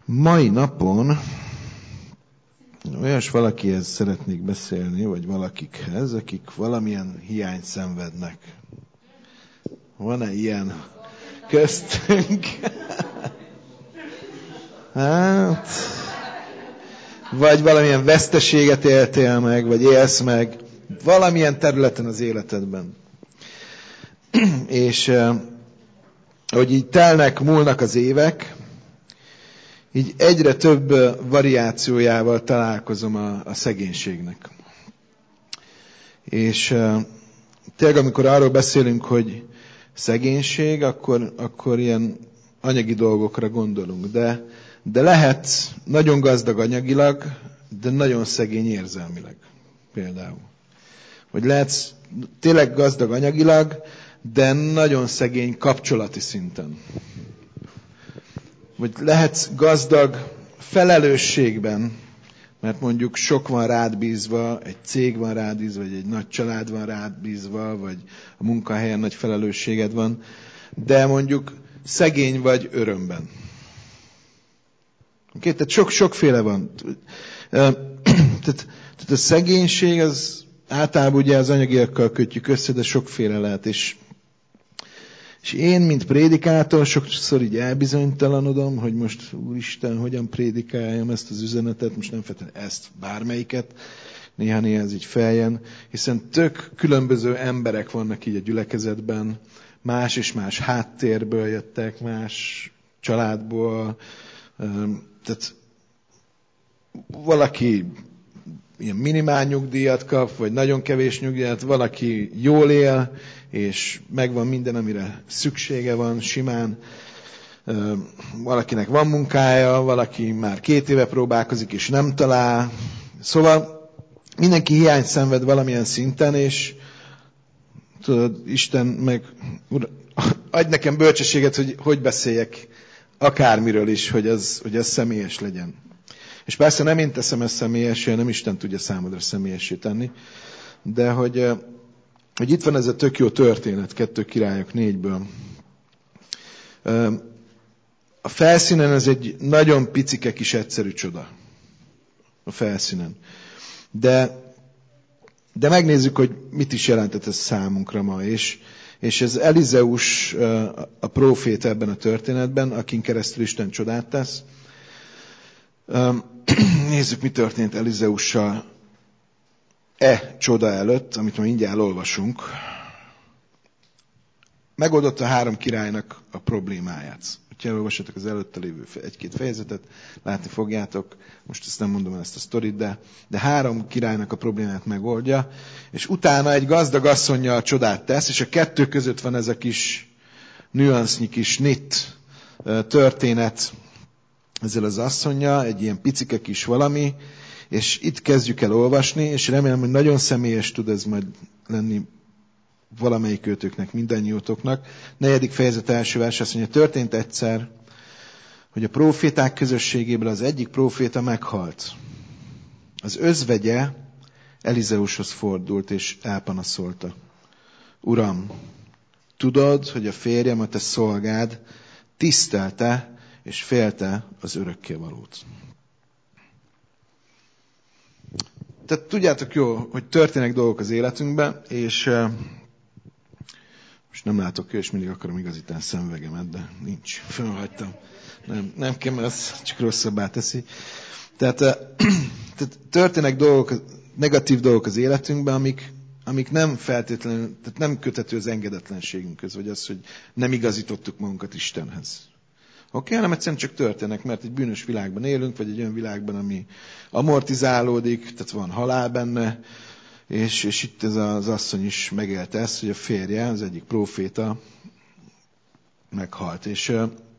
Mai napon olyas valakihez szeretnék beszélni, vagy valakikhez, akik valamilyen hiányt szenvednek. Van-e ilyen köztünk? Hát, vagy valamilyen veszteséget éltél meg, vagy élsz meg, valamilyen területen az életedben. És hogy így telnek, múlnak az évek, így egyre több variációjával találkozom a szegénységnek. És tényleg, amikor arról beszélünk, hogy szegénység, akkor ilyen anyagi dolgokra gondolunk. De lehet nagyon gazdag anyagilag, de nagyon szegény érzelmileg például. Vagy lehetsz tényleg gazdag anyagilag, de nagyon szegény kapcsolati szinten. Vagy lehetsz gazdag felelősségben, mert mondjuk sok van rád bízva, egy cég van rád bízva, vagy egy nagy család van rád bízva, vagy a munkahelyen nagy felelősséged van, de mondjuk szegény vagy örömben. Okay? Tehát sokféle van. Tehát a szegénység az általában ugye az anyagiakkal kötjük össze, de sokféle lehet. És én, mint prédikátor, sokszor így elbizonytalanodom, hogy most, Úristen, hogyan prédikáljam ezt az üzenetet, most nem feltétlenül ezt, bármelyiket, néha ez így feljön, hiszen tök különböző emberek vannak így a gyülekezetben, más és más háttérből jöttek, más családból, tehát valaki ilyen minimál nyugdíjat kap, vagy nagyon kevés nyugdíjat, valaki jól él, és megvan minden, amire szüksége van, simán. Valakinek van munkája, valaki már 2 éve próbálkozik, és nem talál. Szóval mindenki hiányt szenved valamilyen szinten, és tudod, Isten meg, Uram, adj nekem bölcsességet, hogy beszéljek akármiről is, hogy az személyes legyen. És persze nem én teszem ezt személyessé, nem Isten tudja számodra személyessé tenni, de hogy itt van ez a tök jó történet, 2 Királyok 4-ből. A felszínen ez egy nagyon picike kis egyszerű csoda. A felszínen. De megnézzük, hogy mit is jelentett ez számunkra ma. És ez Elizeus, a próféta ebben a történetben, akin keresztül Isten csodát tesz. Nézzük, mi történt Elizeussal csoda előtt, amit ma mindjárt olvasunk. Megoldotta 3 királynak a problémáját. Ha elolvassatok az előtte lévő 1-2 fejezetet, látni fogjátok, most ezt nem mondom el ezt a sztorit, de 3 királynak a problémát megoldja, és utána egy gazdag asszonnyal csodát tesz, és a 2 között van ez a kis nüansznyi kis nit történet ezzel az asszonnyal, egy ilyen picike kis valami, és itt kezdjük el olvasni, és remélem, hogy nagyon személyes tud ez majd lenni valamelyik őtöknek, mindannyiótoknak. 4. fejezet első vers azt mondja, történt egyszer, hogy a próféták közösségéből az egyik próféta meghalt. Az özvegye Elizeushoz fordult, és elpanaszolta. Uram, tudod, hogy a férjem, a te szolgád tisztelte és félte az örökkévalót. Tehát tudjátok jó, hogy történnek dolgok az életünkben, és most nem látok és mindig akarom igazítani szemüvegemet, de nincs. Fölhagytam. Nem kell, ez csak rosszabbá teszi. Tehát történnek dolgok, negatív dolgok az életünkben, amik nem feltétlenül, tehát nem köthető az engedetlenségünkhöz, vagy az, hogy nem igazítottuk magunkat Istenhez. Oké, hanem egyszerűen csak történnek, mert egy bűnös világban élünk, vagy egy olyan világban, ami amortizálódik, tehát van halál benne, és itt ez az asszony is megélte ezt, hogy a férje, az egyik próféta meghalt. És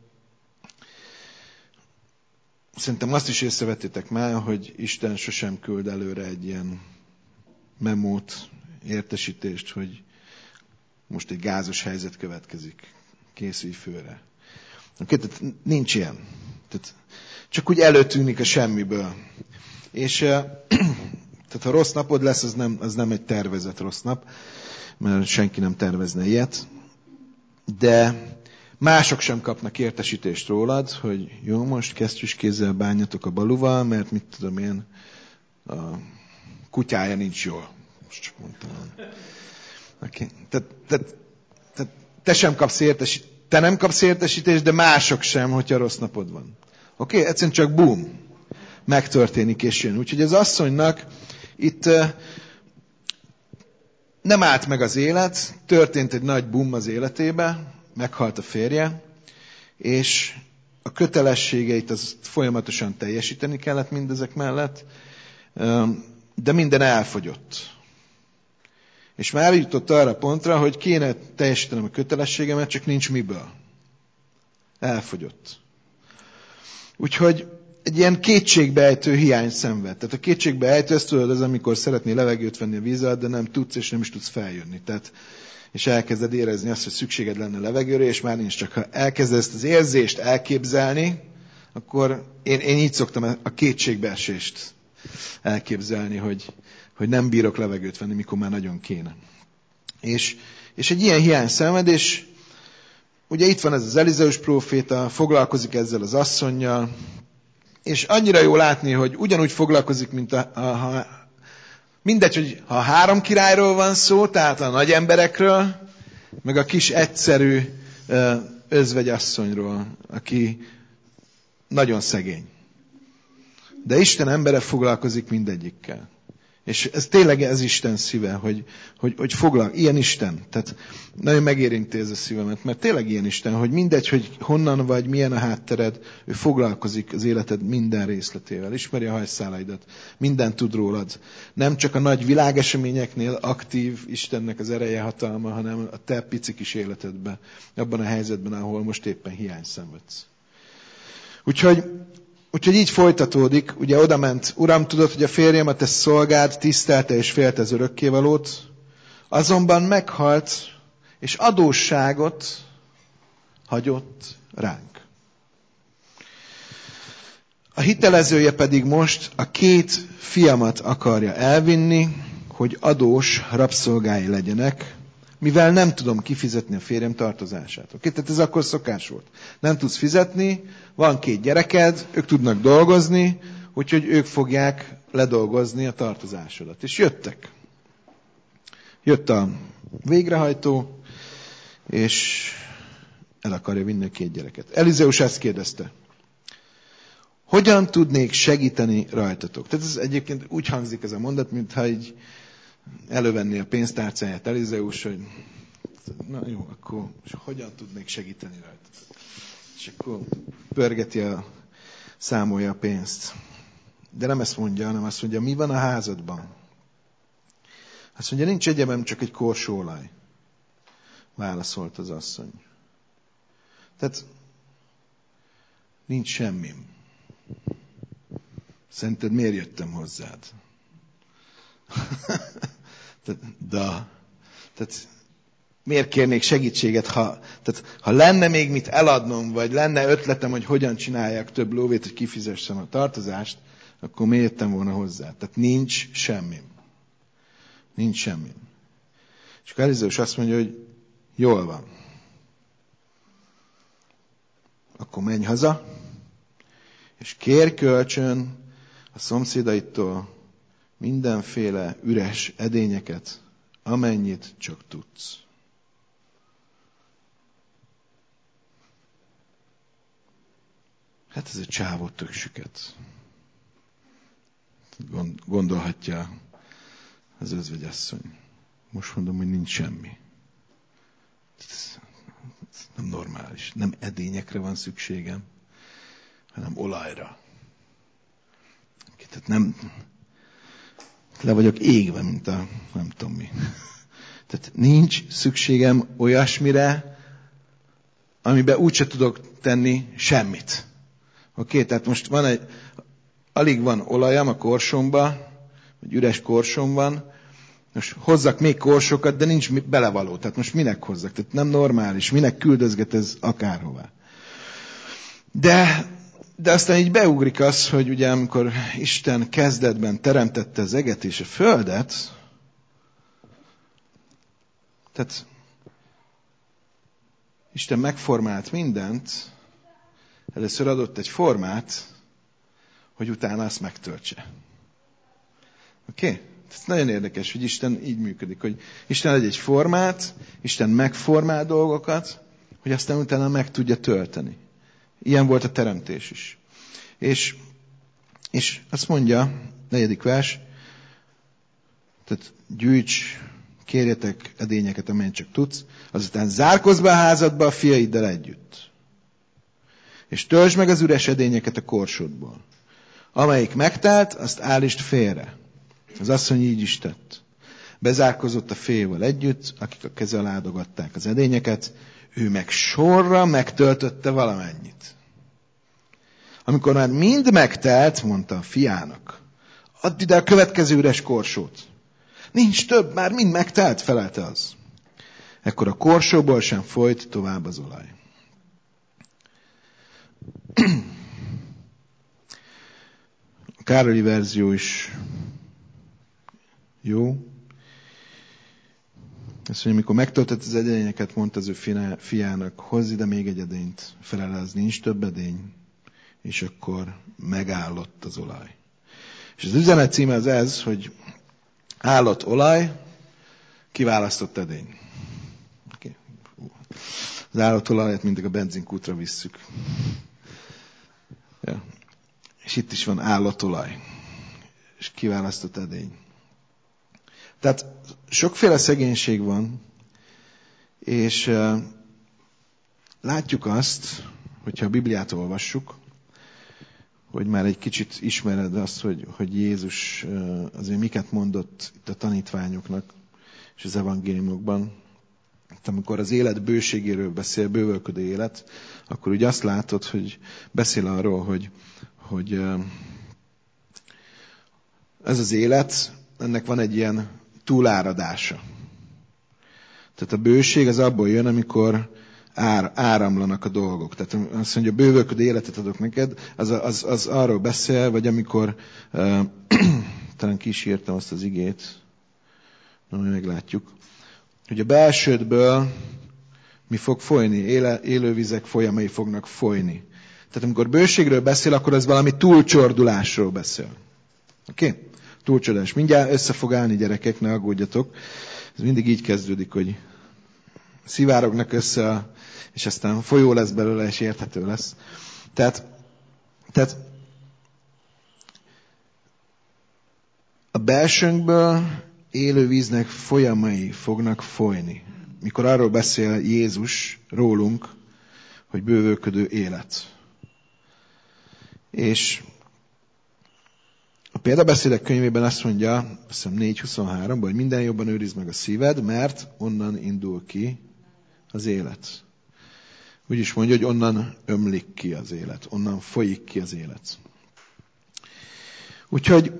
szerintem azt is észrevettétek már, hogy Isten sosem küld előre egy ilyen memót, értesítést, hogy most egy gázos helyzet következik. Készülj főre. Tehát nincs ilyen. Tehát csak úgy előtűnik a semmiből. És tehát ha rossz napod lesz, az nem egy tervezett rossz nap, mert senki nem tervezne ilyet. De Mások sem kapnak értesítést rólad, hogy jó, most kesztyűs kézzel bánjatok a baluval, mert mit tudom én, a kutyája nincs jól. Most csak mondtam. Okay. Tehát te sem kapsz értesítést, te nem kapsz értesítést, de mások sem, hogyha rossz napod van. Oké? Egyszerűen csak boom. Megtörténik és jön. Úgyhogy az asszonynak itt nem állt meg az élet, történt egy nagy boom az életébe, meghalt a férje, és a kötelességeit az folyamatosan teljesíteni kellett mindezek mellett, de minden elfogyott. És már eljutott arra a pontra, hogy kéne teljesítenem a kötelességemet, csak nincs miből. Elfogyott. Úgyhogy egy ilyen kétségbeejtő hiány szenved. Tehát a kétségbeejtő, ezt tudod, az, amikor szeretnél levegőt venni a víz alatt, de nem tudsz, és nem is tudsz feljönni. Tehát, és elkezded érezni azt, hogy szükséged lenne levegőre, és már nincs. Csak ha elkezded ezt az érzést elképzelni, akkor én így szoktam a kétségbeesést elképzelni, hogy nem bírok levegőt venni, mikor már nagyon kéne. És egy ilyen hiány szenvedés, ugye itt van ez az Elizeus próféta, foglalkozik ezzel az asszonnyal, és annyira jó látni, hogy ugyanúgy foglalkozik, mint mindegy, hogy ha 3 királyról van szó, tehát a nagy emberekről, meg a kis egyszerű özvegyasszonyról, aki nagyon szegény. De Isten embere foglalkozik mindegyikkel. És ez tényleg ez Isten szíve, hogy ilyen Isten. Tehát nagyon megérinti ez a szívemet, mert tényleg ilyen Isten, hogy mindegy, hogy honnan vagy, milyen a háttered, ő foglalkozik az életed minden részletével, ismeri a hajszálaidat, mindent tud rólad. Nem csak a nagy világeseményeknél aktív Istennek az ereje, hatalma, hanem a te pici kis életedben, abban a helyzetben, ahol most éppen hiány szenvedsz. Úgyhogy így folytatódik, ugye odament, Uram, tudod, hogy a férjem a te szolgád tisztelte és félte az örökkévalót, azonban meghalt, és adósságot hagyott ránk. A hitelezője pedig most a 2 fiamat akarja elvinni, hogy adós rabszolgái legyenek, mivel nem tudom kifizetni a férjem tartozását. Oké? Tehát ez akkor szokás volt. Nem tudsz fizetni, van 2 gyereked, ők tudnak dolgozni, úgyhogy ők fogják ledolgozni a tartozásodat. És jöttek. Jött a végrehajtó, és el akarja vinni a 2 gyereket. Elizeus ezt kérdezte. Hogyan tudnék segíteni rajtatok? Tehát ez egyébként úgy hangzik ez a mondat, mintha így elővenni a pénztárcáját Elizeus, hogy na jó, akkor hogyan tudnék segíteni rajta? És akkor pörgeti számolja a pénzt. De nem ezt mondja, hanem azt mondja, mi van a házadban? Azt mondja, nincs egyebem, csak egy korsóolaj. Válaszolt az asszony. Tehát nincs semmim. Szerinted miért jöttem hozzád? Tehát miért kérnék segítséget, ha lenne még mit eladnom, vagy lenne ötletem, hogy hogyan csináljak több lóvét, hogy kifizessem a tartozást, akkor miért jöttem volna hozzá? Tehát nincs semmim. Nincs semmim. És akkor Elizeus azt mondja, hogy jól van. Akkor menj haza, és kérj kölcsön a szomszédaitól mindenféle üres edényeket, amennyit csak tudsz. Hát ez a csávó tök süket. Gondolhatja az özvegyasszony. Most mondom, hogy nincs semmi. Ez nem normális. Nem edényekre van szükségem, hanem olajra. Tehát nem... Le vagyok égve, mint a nem tudom mi. Tehát nincs szükségem olyasmire, amiben úgyse tudok tenni semmit. Oké, tehát most alig van olajam a korsomba, vagy üres korsom van, most hozzak még korsokat, de nincs belevaló. Tehát most minek hozzak? Tehát nem normális. Minek küldözget ez akárhová? De aztán így beugrik az, hogy ugye amikor Isten kezdetben teremtette az eget és a földet, tehát Isten megformált mindent, először adott egy formát, hogy utána azt megtöltse. Oké? Ez nagyon érdekes, hogy Isten így működik, hogy Isten ad egy formát, Isten megformál dolgokat, hogy aztán utána meg tudja tölteni. Ilyen volt a teremtés is. És azt mondja, 4. vers, tehát gyűjts, kérjetek edényeket, amennyit csak tudsz, azután zárkozz be a házadba a fiaiddal együtt. És töltsd meg az üres edényeket a korsódból. Amelyik megtelt, azt állítsd félre. Az asszony így is tett. Bezárkozott a férjével együtt, akik a keze alá adogatták az edényeket, ő meg sorra megtöltötte valamennyit. Amikor már mind megtelt, mondta a fiának, add ide a következő üres korsót. Nincs több, már mind megtelt, felelte az. Ekkor a korsóból sem folyt tovább az olaj. A Károlyi verzió is jó. Azt mondja, amikor megtöltött az edényeket, mondta az ő fiának, hozz ide még egy edényt, felel az nincs több edény, és akkor megállott az olaj. És az üzenet címe az ez, hogy állott olaj, kiválasztott edény. Okay. Az állott olajat mindig a benzinkútra visszük. Ja. És itt is van állott olaj, és kiválasztott edény. Tehát sokféle szegénység van, és látjuk azt, hogyha a Bibliát olvassuk, hogy már egy kicsit ismered azt, hogy Jézus azért miket mondott itt a tanítványoknak és az evangéliumokban. Amikor az élet bőségéről beszél, bővölködő élet, akkor úgy azt látod, hogy beszél arról, hogy ez az élet, ennek van egy ilyen túláradása. Tehát a bőség az abból jön, amikor áramlanak a dolgok. Tehát azt mondja, bővölködő életet adok neked, az arról beszél, vagy amikor talán ki is írtam azt az igét, majd meglátjuk, hogy a belsődből mi fog folyni, élővizek folyamai fognak folyni. Tehát amikor bőségről beszél, akkor az valami túlcsordulásról beszél. Oké? Túlcsordulás. Mindjárt össze fog állni, gyerekek, ne aggódjatok. Ez mindig így kezdődik, hogy szivárognak össze, és aztán folyó lesz belőle, és érthető lesz. Tehát a belsőnkből élő víznek folyamai fognak folyni. Mikor arról beszél Jézus rólunk, hogy bővölködő élet. És a példabeszédek könyvében azt mondja, azt hiszem 4:23-ban, hogy minden jobban őrizd meg a szíved, mert onnan indul ki az élet. Úgy is mondja, hogy onnan ömlik ki az élet, onnan folyik ki az élet. Úgyhogy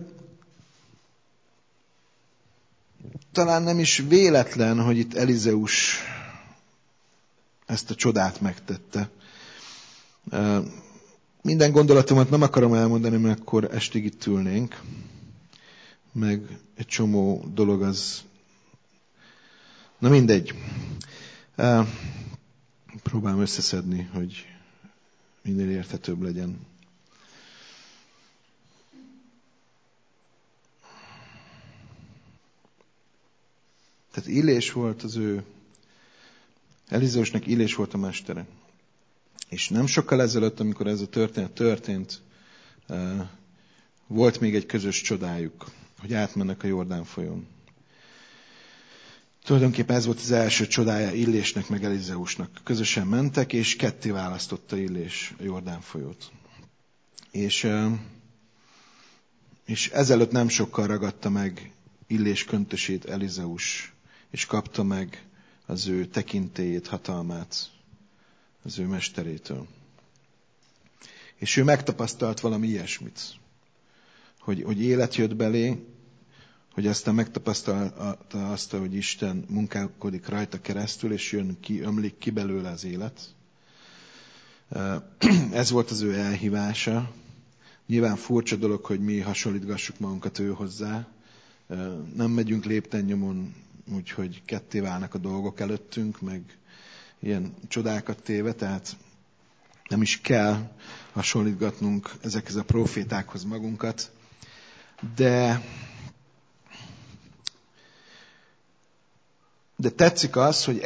talán nem is véletlen, hogy itt Elizeus ezt a csodát megtette. Minden gondolatomat nem akarom elmondani, mert akkor estig itt ülnénk. Meg egy csomó dolog az... Na mindegy. Próbálom összeszedni, hogy minél érthetőbb legyen. Tehát Illés volt az ő... Elizeusnak Illés volt a mestere. És nem sokkal ezelőtt, amikor ez a történet történt, volt még egy közös csodájuk, hogy átmennek a Jordán folyón. Tulajdonképpen ez volt az első csodája Illésnek meg Elizeusnak. Közösen mentek, és ketté választotta Illés a Jordán folyót. És ezelőtt nem sokkal ragadta meg Illés köntösét Elizeus, és kapta meg az ő tekintélyét, hatalmát az ő mesterétől. És ő megtapasztalt valami ilyesmit, hogy élet jött belé, hogy aztán megtapasztalta azt, hogy Isten munkálkodik rajta keresztül, és ömlik ki belőle az élet. Ez volt az ő elhívása. Nyilván furcsa dolog, hogy mi hasonlítgassuk magunkat ő hozzá. Nem megyünk lépten nyomon, úgyhogy ketté válnak a dolgok előttünk, meg ilyen csodákat téve, tehát nem is kell hasonlítgatnunk ezekhez a profétákhoz magunkat. De tetszik az, hogy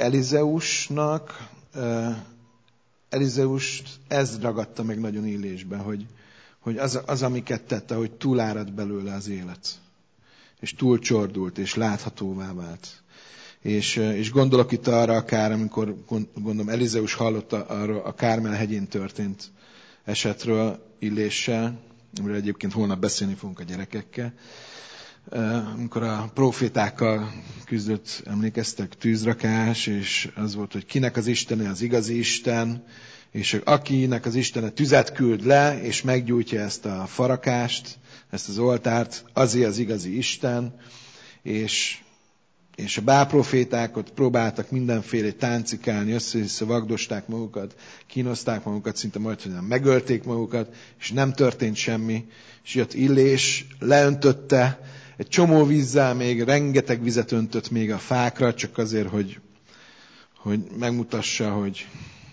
Elizeust ez ragadta meg nagyon illésbe, hogy az, amiket tette, hogy túlárad belőle az élet. És túlcsordult, és láthatóvá vált. És gondolok itt arra akár, amikor gondolom Elizeus hallotta arra a Kármel hegyén történt esetről Illéssel, amiről egyébként holnap beszélni fogunk a gyerekekkel. Amikor a profétákkal küzdött, emlékeztek, tűzrakás, és az volt, hogy kinek az Istene az igazi Isten, és akinek az Istene tüzet küld le, és meggyújtja ezt a farakást, ezt az oltárt, azért az igazi Isten, és a bálproféták ott próbáltak mindenféle táncikálni, össze-vissza vagdosták magukat, kínozták magukat, szinte majdnem megölték magukat, és nem történt semmi. És jött Illés, leöntötte, egy csomó vízzel, még rengeteg vizet öntött még a fákra, csak azért, hogy megmutassa, hogy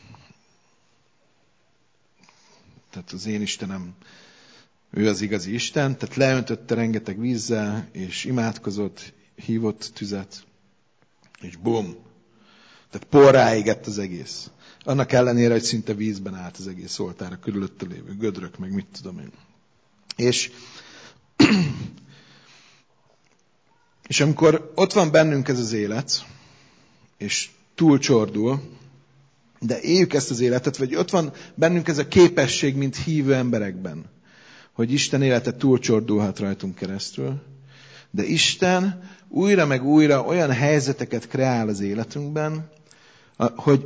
tehát az én Istenem, ő az igazi Isten. Tehát leöntötte rengeteg vízzel, és imádkozott, hívott tüzet, és bum! Tehát porrá égett az egész. Annak ellenére, hogy szinte vízben állt az egész oltár, a körülötte lévő gödrök, meg mit tudom én. És amikor ott van bennünk ez az élet, és túlcsordul, de éljük ezt az életet, vagy ott van bennünk ez a képesség, mint hívő emberekben, hogy Isten élete túlcsordulhat rajtunk keresztül, de Isten újra meg újra olyan helyzeteket kreál az életünkben, hogy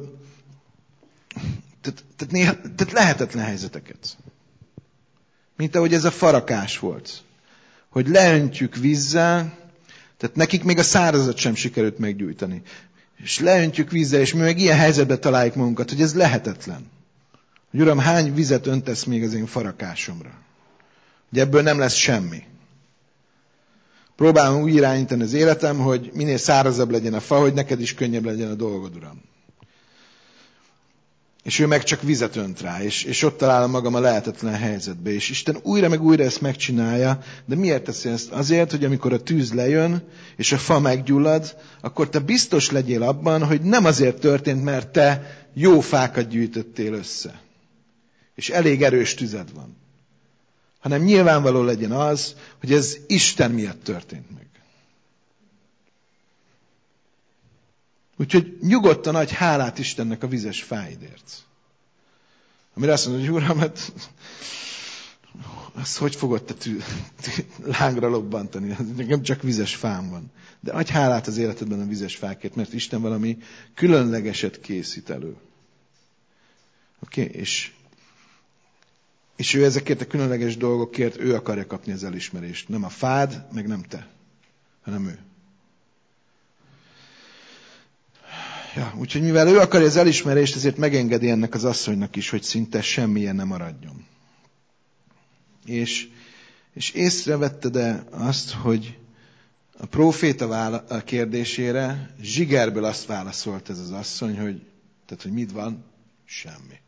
tehát lehetetlen helyzeteket. Mint ahogy ez a farakás volt. Hogy leöntjük vízzel, tehát nekik még a szárazat sem sikerült meggyújtani. És leöntjük vízzel, és mi meg ilyen helyzetben találjuk magunkat, hogy ez lehetetlen. Hogy Uram, hány vizet öntesz még az én farakásomra? Hogy ebből nem lesz semmi. Próbálom úgy irányítani az életem, hogy minél szárazabb legyen a fa, hogy neked is könnyebb legyen a dolgod, Uram. És ő meg csak vizet önt rá, és ott találom magam a lehetetlen helyzetbe. És Isten újra meg újra ezt megcsinálja, de miért teszi ezt? Azért, hogy amikor a tűz lejön, és a fa meggyullad, akkor te biztos legyél abban, hogy nem azért történt, mert te jó fákat gyűjtöttél össze. És elég erős tüzed van. Hanem nyilvánvaló legyen az, hogy ez Isten miatt történt meg. Úgyhogy nyugodtan adj hálát Istennek a vizes fáidért. Amire azt mondod, hogy Uram, hát azt hogy fogod te lángra lobbantani? Nekem csak vizes fám van. De adj hálát az életedben a vizes fákért, mert Isten valami különlegeset készít elő. Oké? És ő ezekért a különleges dolgokért, ő akarja kapni az elismerést. Nem a fád, meg nem te, hanem ő. Ja, úgyhogy mivel ő akarja az elismerést, ezért megengedi ennek az asszonynak is, hogy szinte semmilyen nem maradjon. És észrevette azt, hogy a próféta kérdésére zsigerből azt válaszolt ez az asszony, hogy mit van? Semmi.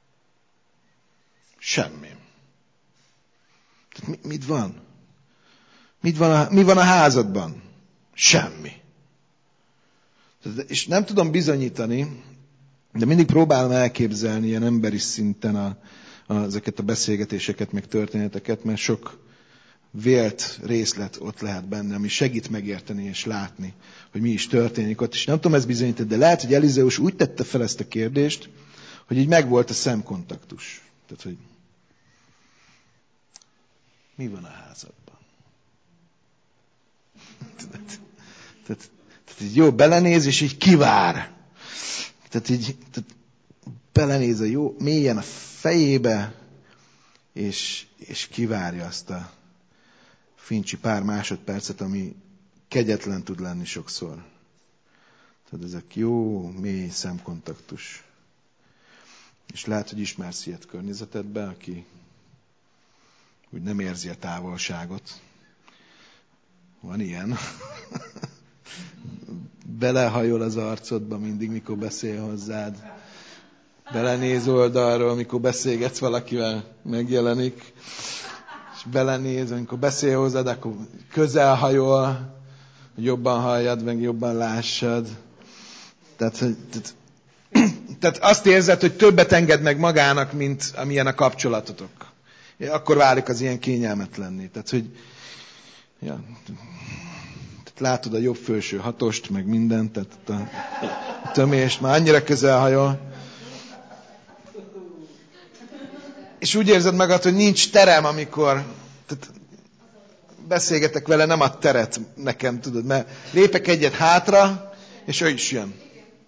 Semmi. Tehát mit van? Mi van a házadban? Semmi. És nem tudom bizonyítani, de mindig próbálom elképzelni ilyen emberi szinten ezeket a beszélgetéseket, meg történeteket, mert sok vélt részlet ott lehet benne, ami segít megérteni és látni, hogy mi is történik ott. És nem tudom ezt bizonyítani, de lehet, hogy Elizeus úgy tette fel ezt a kérdést, hogy így megvolt a szemkontaktus. Tehát, hogy mi van a házadban? Tehát így jó, belenéz, és így kivár. Tehát belenéz a jó, mélyen a fejébe, és kivárja azt a fincsi pár másodpercet, ami kegyetlen tud lenni sokszor. Tehát ezek jó, mély szemkontaktus. És lehet, hogy ismersz ilyet környezetedben, aki úgy nem érzi a távolságot. Van ilyen. belehajol az arcodba mindig, mikor beszél hozzád. Belenéz oldalról, mikor beszélgetsz valakivel, megjelenik. És belenéz, amikor beszél hozzád, akkor közel hajol, jobban halljad, meg jobban lássad. Tehát azt érzed, hogy többet enged meg magának, mint amilyen a kapcsolatotok. Akkor válik az ilyen kényelmetlenné. Tehát, hogy tehát látod a jobb felső hatost, meg mindent, tehát a tömést már annyira közel hajol. És úgy érzed magad, hogy nincs terem, amikor tehát beszélgetek vele, nem ad teret nekem, tudod, mert lépek egyet hátra, és ő is jön.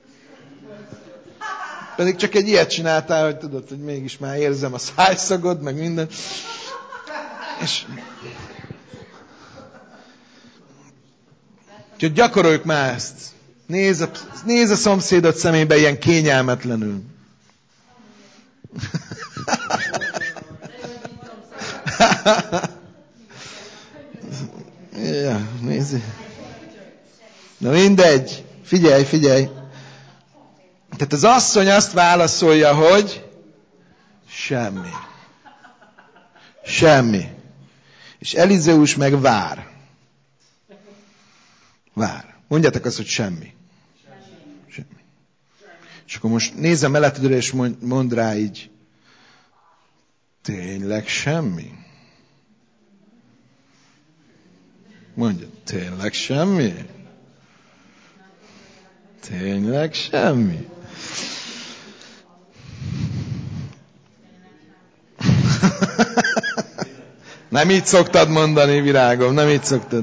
Pedig csak egy ilyet csináltál, hogy tudod, hogy mégis már érzem a szájszagod, meg minden. És úgyhogy gyakoroljuk már ezt. Nézz a szomszédod szemébe ilyen kényelmetlenül. Ja, nézd. Na mindegy. Figyelj. Tehát az asszony azt válaszolja, hogy semmi. És Elizeus meg vár. Mondjátok azt, hogy semmi. És akkor most nézem mellettedre, és mondd rá így. Tényleg semmi? Mondja, tényleg semmi? Tényleg semmi? Nem így szoktad mondani, virágom, nem így szoktad.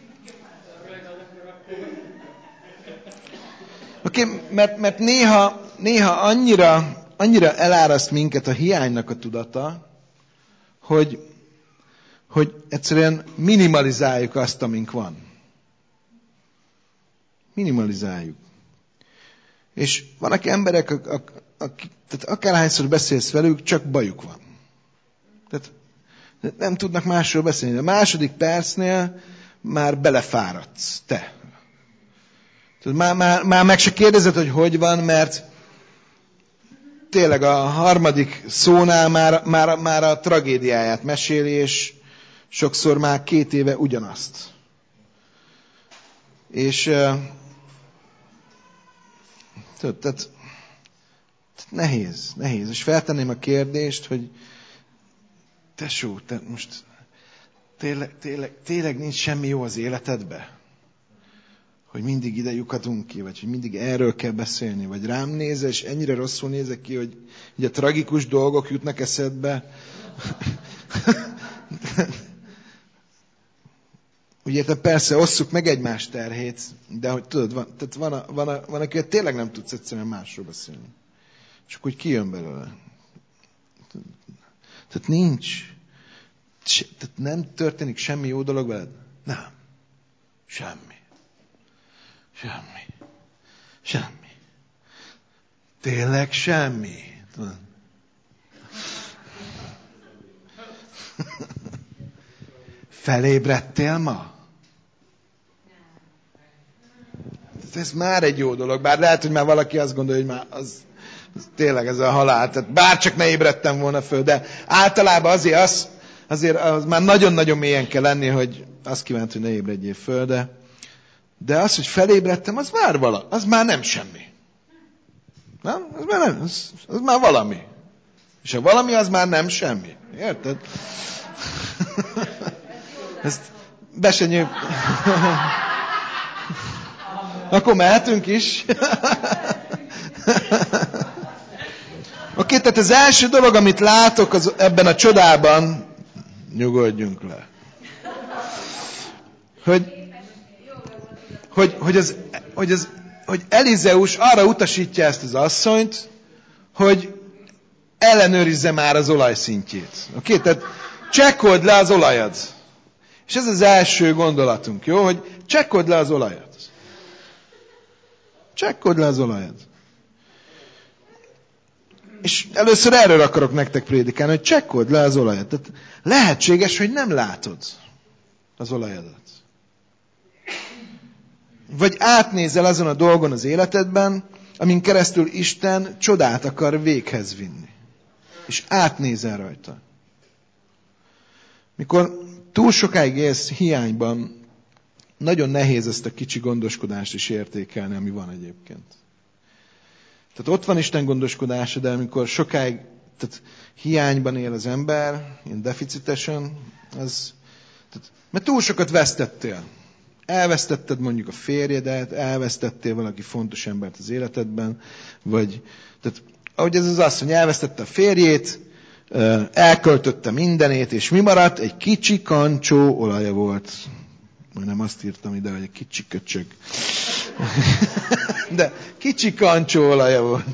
Oké, mert néha annyira eláraszt minket a hiánynak a tudata, hogy egyszerűen minimalizáljuk azt, amink van. Minimalizáljuk. És vannak emberek, akik tehát akárhányszor beszélsz velük, csak bajuk van. Tehát nem tudnak másról beszélni. A második percnél már belefáradsz, te. Tehát már meg se kérdezed, hogy van, mert tényleg a harmadik szónál már a tragédiáját meséli, és sokszor már 2 éve ugyanazt. És tehát nehéz. És feltenném a kérdést, hogy tesó, te most tényleg nincs semmi jó az életedbe? Hogy mindig ide lyukadunk ki, vagy hogy mindig erről kell beszélni, vagy rám nézel, és ennyire rosszul nézek ki, hogy ugye tragikus dolgok jutnak eszedbe. Úgy értem, persze, osszuk meg egymás terhét, de hogy tudod, van aki tényleg nem tudsz egyszerűen másról beszélni. És akkor úgy kijön belőle. Tehát tehát nem történik semmi jó dolog veled? Nem. Semmi. Tényleg semmi. Felébredtél ma? Ez már egy jó dolog, bár lehet, hogy már valaki azt gondolja, hogy már az tényleg ez a halál. Tehát bárcsak ne ébredtem volna föl, de általában azért az már nagyon-nagyon mélyen kell lenni, hogy azt kívánt, hogy ne ébredjél föl, de az, hogy felébredtem, az már nem semmi. Nem? Az már valami. És a valami, az már nem semmi. Érted? Ezt besenyő... Akkor mehetünk is. Oké, tehát az első dolog, amit látok ebben a csodában, nyugodjunk le. Hogy Elizeus arra utasítja ezt az asszonyt, hogy ellenőrizze már az olajszintjét. Oké, tehát csekkold le az olajad. És ez az első gondolatunk, jó? Hogy csekkold le az olajad. Csekkold le az olajad. És először erről akarok nektek prédikálni, hogy csekkold le az olajad. Tehát lehetséges, hogy nem látod az olajadat. Vagy átnézel azon a dolgon az életedben, amin keresztül Isten csodát akar véghez vinni. És átnézel rajta. Mikor túl sokáig élsz hiányban, nagyon nehéz ezt a kicsi gondoskodást is értékelni, ami van egyébként. Tehát ott van Isten gondoskodása, de amikor sokáig hiányban él az ember, ilyen deficitesen, mert túl sokat vesztettél. Elvesztetted mondjuk a férjedet, elvesztettél valaki fontos embert az életedben, vagy, tehát, ahogy ez az asszony, elvesztette a férjét, elköltötte mindenét, és mi maradt? Egy kicsi kancsó olaja volt. Majdnem azt írtam ide, hogy egy kicsi köcsög. De kicsi kancsó olaja volt.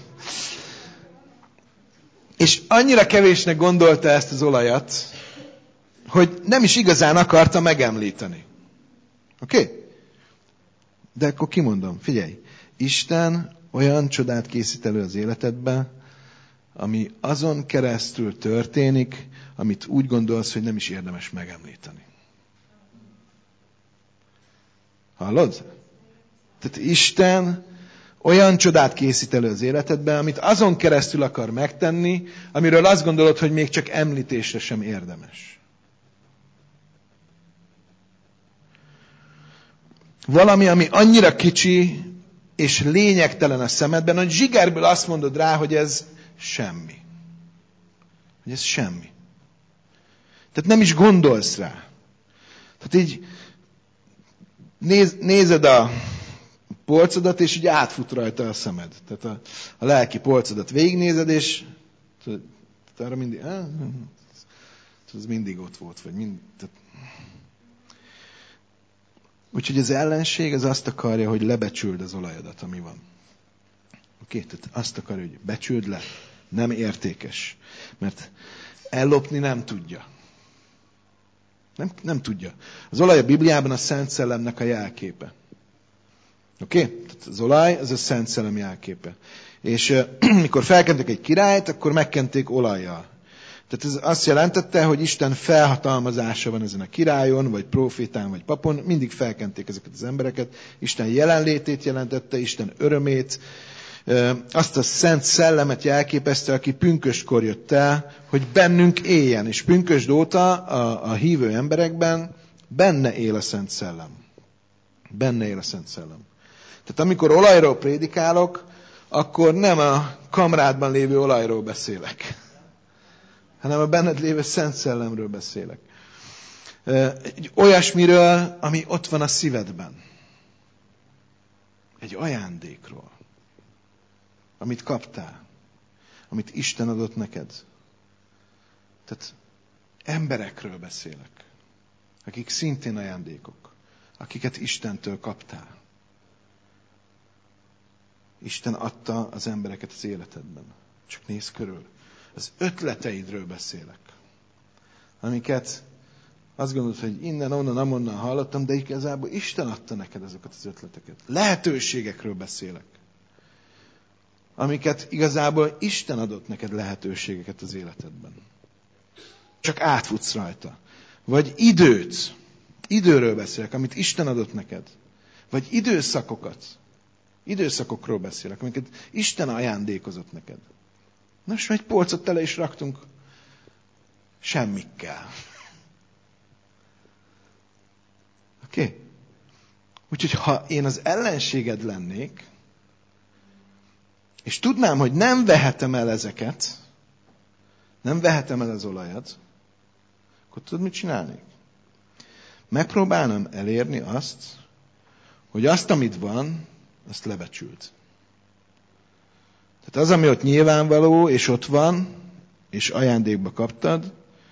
És annyira kevésnek gondolta ezt az olajat, hogy nem is igazán akarta megemlíteni. Oké? De akkor kimondom, figyelj, Isten olyan csodát készít elő az életedbe, ami azon keresztül történik, amit úgy gondolsz, hogy nem is érdemes megemlíteni. Hallod? Tehát Isten olyan csodát készít elő az életedben, amit azon keresztül akar megtenni, amiről azt gondolod, hogy még csak említésre sem érdemes. Valami, ami annyira kicsi és lényegtelen a szemedben, hogy zsigerből azt mondod rá, hogy ez semmi. Hogy ez semmi. Tehát nem is gondolsz rá. Tehát így nézed a polcodat, és így átfut rajta a szemed. Tehát a lelki polcodat végignézed, és arra mindig, ez mindig ott volt. Úgyhogy az ellenség az azt akarja, hogy lebecsüld az olajadat, ami van. Oké? Tehát azt akarja, hogy becsüld le. Nem értékes. Mert ellopni nem tudja. Nem tudja. Az olaj a Bibliában a Szent Szellemnek a jelképe. Oké? Tehát az olaj, az a Szent Szellem jelképe. És mikor felkentek egy királyt, akkor megkenték olajjal. Tehát ez azt jelentette, hogy Isten felhatalmazása van ezen a királyon, vagy prófétán, vagy papon. Mindig felkenték ezeket az embereket. Isten jelenlétét jelentette, Isten örömét. Azt a Szent Szellemet jelképezte, aki pünköstkor jött el, hogy bennünk éljen. És pünkösd óta a hívő emberekben benne él a Szent Szellem. Benne él a Szent Szellem. Tehát amikor olajról prédikálok, akkor nem a kamrádban lévő olajról beszélek, hanem a benned lévő Szent Szellemről beszélek. Egy olyasmiről, ami ott van a szívedben. Egy ajándékról. Amit kaptál. Amit Isten adott neked. Tehát emberekről beszélek. Akik szintén ajándékok. Akiket Istentől kaptál. Isten adta az embereket az életedben. Csak nézz körül. Az ötleteidről beszélek. Amiket azt gondolod, hogy innen, onnan, amonnan hallottam, de igazából Isten adta neked azokat az ötleteket. Lehetőségekről beszélek. Amiket igazából Isten adott neked lehetőségeket az életedben. Csak átfutsz rajta. Vagy időt. Időről beszélek, amit Isten adott neked. Vagy időszakokat. Időszakokról beszélek, amiket Isten ajándékozott neked. Nos, egy polcot tele is raktunk semmikkel. Oké? Úgyhogy ha én az ellenséged lennék, és tudnám, hogy nem vehetem el ezeket, nem vehetem el az olajat, akkor tudod, mit csinálnék? Megpróbálnám elérni azt, hogy azt, amit van, azt lebecsült. Tehát az, ami ott nyilvánvaló, és ott van, és ajándékba kaptad,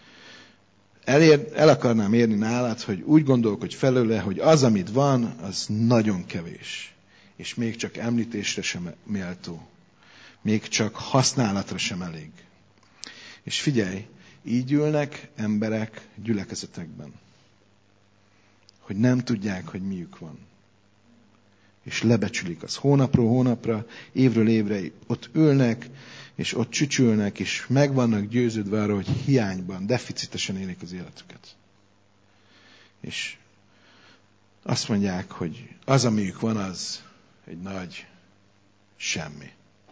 el akarnám érni nálad, hogy úgy gondolkodj felőle, hogy az, amit van, az nagyon kevés. És még csak említésre sem méltó. Még csak használatra sem elég. És figyelj, így ülnek emberek gyülekezetekben. Hogy nem tudják, hogy miük van. És lebecsülik az hónapról hónapra, évről évre ott ülnek, és ott csücsülnek, és meg vannak győződve arra, hogy hiányban, deficitesen élik az életüket. És azt mondják, hogy az, amiük van, az egy nagy semmi.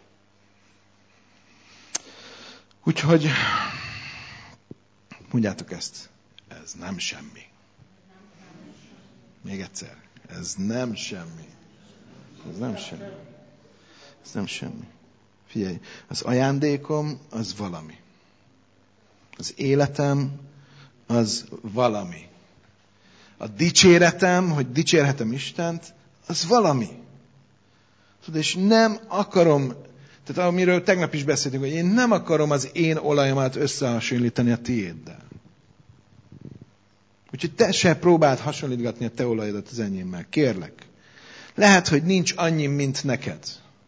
Úgyhogy mondjátok ezt, ez nem semmi. Még egyszer, ez nem semmi. Ez nem semmi. Ez nem semmi. Figyelj, az ajándékom az valami. Az életem az valami. A dicséretem, hogy dicsérhetem Istent, az valami. Tudod, és nem akarom, tehát amiről tegnap is beszéltünk, hogy én nem akarom az én olajomat összehasonlítani a tiéddel. Úgyhogy te se próbáld hasonlítgatni a te olajodat az enyémmel. Kérlek. Lehet, hogy nincs annyi, mint neked.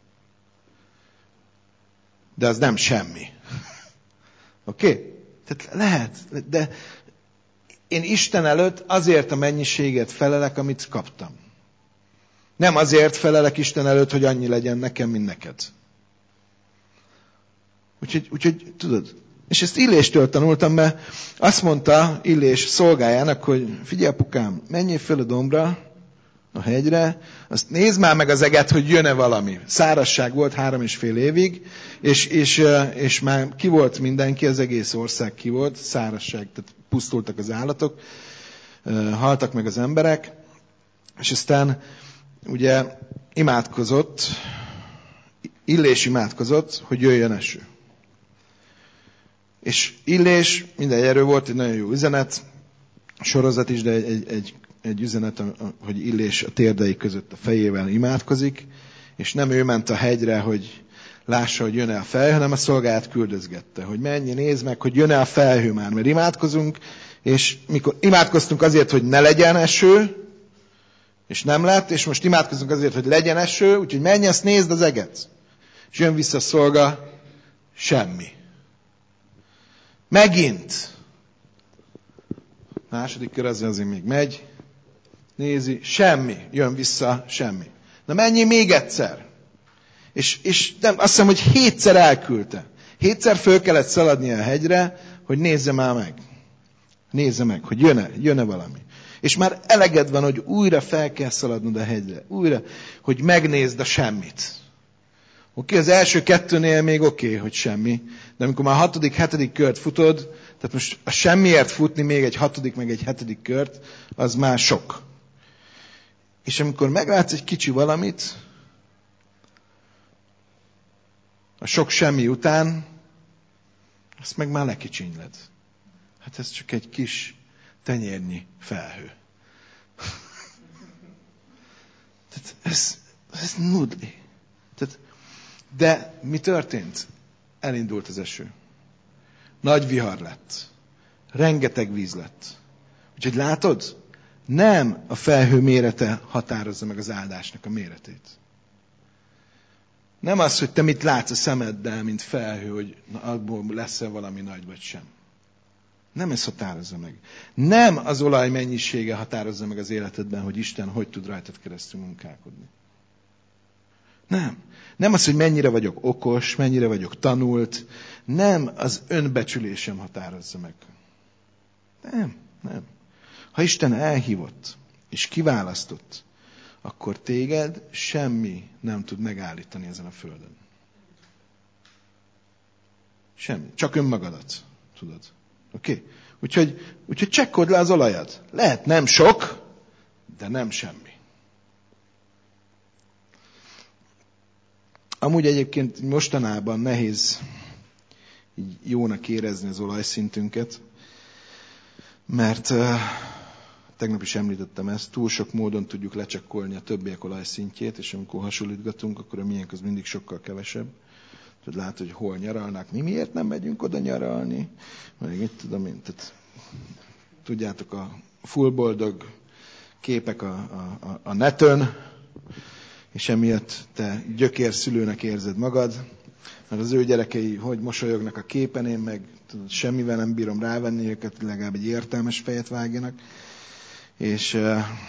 De az nem semmi. Oké? Okay? Tehát lehet, de én Isten előtt azért a mennyiséget felelek, amit kaptam. Nem azért felelek Isten előtt, hogy annyi legyen nekem, mint neked. Úgyhogy tudod, és ezt Illéstől tanultam, mert azt mondta Illés szolgájának, hogy figyelj apukám, menjél föl a dombra, a hegyre, azt nézd már meg az eget, hogy jön-e valami. Szárazság volt 3,5 évig, és már ki volt mindenki, az egész ország ki volt, szárazság, tehát pusztultak az állatok, haltak meg az emberek, és aztán ugye Illés imádkozott, hogy jöjjön eső. És Illés, minden erről volt egy nagyon jó üzenet, sorozat is, de egy üzenet, hogy Illés a térdei között a fejével imádkozik, és nem ő ment a hegyre, hogy lássa, hogy jön-e a felhő, hanem a szolgáját küldözgette, hogy menj, nézd meg, hogy jön-e a felhő már, mert imádkozunk, és mikor imádkoztunk azért, hogy ne legyen eső, és nem lett, és most imádkozunk azért, hogy legyen eső, úgyhogy menj, ezt nézd az eget. És jön vissza a szolga, semmi. Megint. Második kör azért még megy, nézi, semmi. Jön vissza, semmi. Na menjél még egyszer. És nem, azt hiszem, hogy 7-szer elküldte. 7-szer föl kellett szaladni a hegyre, hogy nézze már meg. Nézze meg, hogy jön-e valami. És már eleged van, hogy újra fel kell szaladnod a hegyre. Újra, hogy megnézd a semmit. Oké, az első 2-nél még oké, hogy semmi. De amikor már a 6.-7. kört futod, tehát most a semmiért futni még egy 6. meg egy 7. kört, az már sok. És amikor meglátsz egy kicsi valamit, a sok semmi után, azt meg már lekicsinyled. Hát ez csak egy kis tenyérnyi felhő. Tehát ez nudli. De mi történt? Elindult az eső. Nagy vihar lett. Rengeteg víz lett. Úgyhogy látod? Nem a felhő mérete határozza meg az áldásnak a méretét. Nem az, hogy te mit látsz a szemeddel, mint felhő, hogy abból lesz-e valami nagy vagy sem. Nem ez határozza meg. Nem az olaj mennyisége határozza meg az életedben, hogy Isten hogy tud rajtad keresztül munkálkodni. Nem. Nem az, hogy mennyire vagyok okos, mennyire vagyok tanult. Nem az önbecsülésem határozza meg. Nem. Ha Isten elhívott és kiválasztott, akkor téged semmi nem tud megállítani ezen a földön. Semmi. Csak önmagadat, tudod. Oké? Úgyhogy csekkold le az olajat. Lehet nem sok, de nem semmi. Amúgy egyébként mostanában nehéz így jónak érezni az olajszintünket, mert tegnap is említettem ezt, túl sok módon tudjuk lecsekkolni a többiek olajszintjét, és amikor hasonlítgatunk, akkor a miénk az mindig sokkal kevesebb. Tudod, látod, hogy hol nyaralnak, mi miért nem megyünk oda nyaralni, meg itt tudom én, tehát tudjátok, a full boldog képek a neten, és emiatt te gyökérszülőnek érzed magad, mert az ő gyerekei hogy mosolyognak a képen, én meg tudod, semmivel nem bírom rávenni őket, legalább egy értelmes fejet vágjanak. És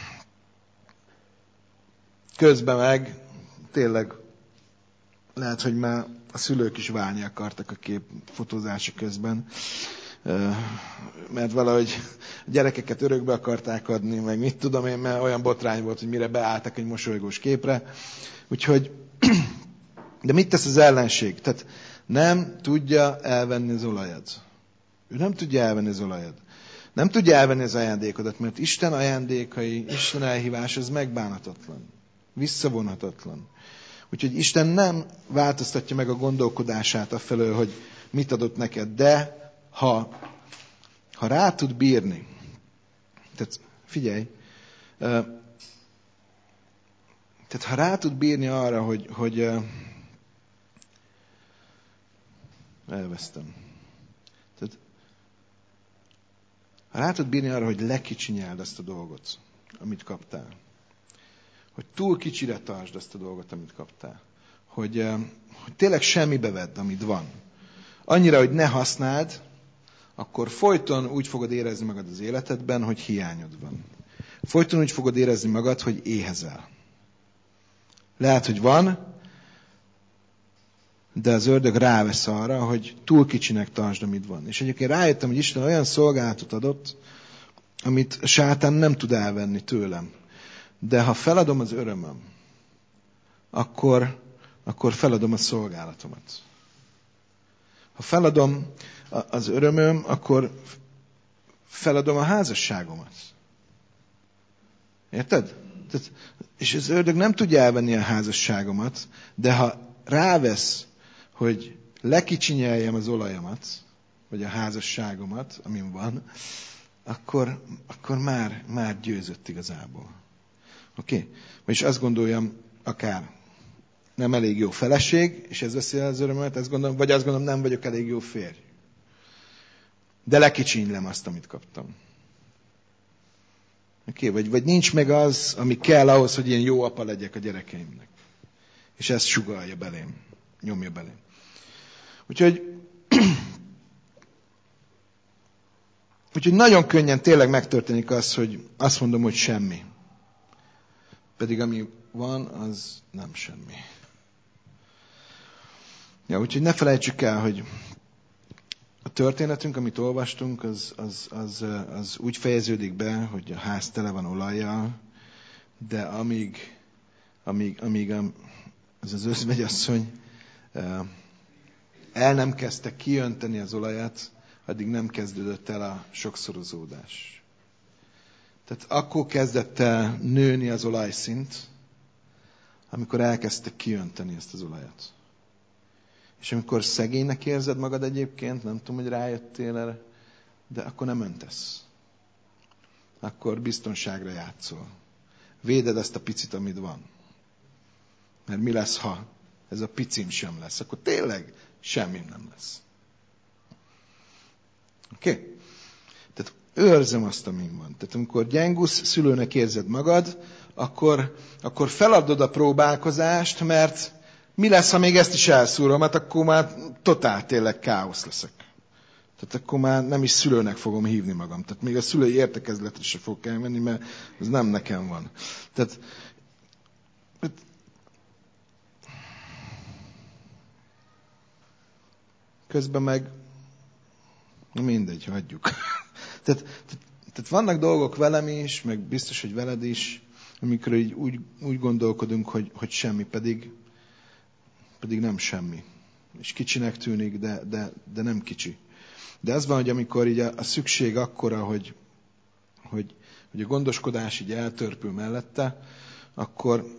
közben meg tényleg lehet, hogy már a szülők is válni akartak a kép fotózása közben. mert valahogy a gyerekeket örökbe akarták adni, meg mit tudom én, mert olyan botrány volt, hogy mire beálltak egy mosolygós képre. Úgyhogy, de mit tesz az ellenség? Tehát nem tudja elvenni az olajad. Ő nem tudja elvenni az olajad. Nem tudja elvenni az ajándékodat, mert Isten ajándékai, Isten elhívás, az megbánhatatlan. Visszavonhatatlan. Úgyhogy Isten nem változtatja meg a gondolkodását afelől, hogy mit adott neked, de ha rá tud bírni, tehát figyelj, tehát ha rá tud bírni arra, hogy elvesztem. Tehát, ha rá tud bírni arra, hogy lekicsinyeld azt a dolgot, amit kaptál. Hogy túl kicsire tartsd azt a dolgot, amit kaptál. Hogy tényleg semmibe vedd, amit van. Annyira, hogy ne használd, akkor folyton úgy fogod érezni magad az életedben, hogy hiányod van. Folyton úgy fogod érezni magad, hogy éhezel. Lehet, hogy van, de az ördög rávesz arra, hogy túl kicsinek tartsd, amit van. És egyébként rájöttem, hogy Isten olyan szolgálatot adott, amit a sátán nem tud elvenni tőlem. De ha feladom az örömöm, akkor feladom a szolgálatomat. Ha feladom az örömöm, akkor feladom a házasságomat. Érted? És az ördög nem tudja elvenni a házasságomat, de ha rávesz, hogy lekicsinyeljem az olajamat, vagy a házasságomat, amin van, akkor már győzött igazából. Oké? Vagyis azt gondoljam, akár nem elég jó feleség, és ez veszi el az örömömet, vagy azt gondolom, nem vagyok elég jó férj. De lekicsinylem azt, amit kaptam. Oké? Vagy nincs meg az, ami kell ahhoz, hogy ilyen jó apa legyek a gyerekeimnek. És ezt sugallja belém, nyomja belém. Úgyhogy nagyon könnyen tényleg megtörténik az, hogy azt mondom, hogy semmi. Pedig ami van, az nem semmi. Ja, úgyhogy ne felejtsük el, hogy a történetünk, amit olvastunk, az úgy fejeződik be, hogy a ház tele van olajjal, de amíg az özvegyasszony el nem kezdte kiönteni az olajat, addig nem kezdődött el a sokszorozódás. Tehát akkor kezdett el nőni az olajszint, amikor elkezdte kiönteni ezt az olajat. És amikor szegénynek érzed magad egyébként, nem tudom, hogy rájöttél erre, de akkor nem öntesz. Akkor biztonságra játszol. Véded azt a picit, amit van. Mert mi lesz, ha ez a picim sem lesz? Akkor tényleg semmi nem lesz. Oké? Tehát őrzem azt, amin van. Tehát amikor gyengusz szülőnek érzed magad, akkor feladod a próbálkozást, mert mi lesz, ha még ezt is elszúrom? Hát akkor már totál tényleg káosz leszek. Tehát akkor már nem is szülőnek fogom hívni magam. Tehát még a szülői értekezletre se fogok elmenni, mert ez nem nekem van. Tehát közben meg mindegy, hagyjuk. Tehát vannak dolgok velem is, meg biztos, hogy veled is, amikor így úgy gondolkodunk, hogy semmi, pedig nem semmi. És kicsinek tűnik, de nem kicsi. De az van, hogy amikor így a szükség akkora, hogy a gondoskodás így eltörpül mellette, akkor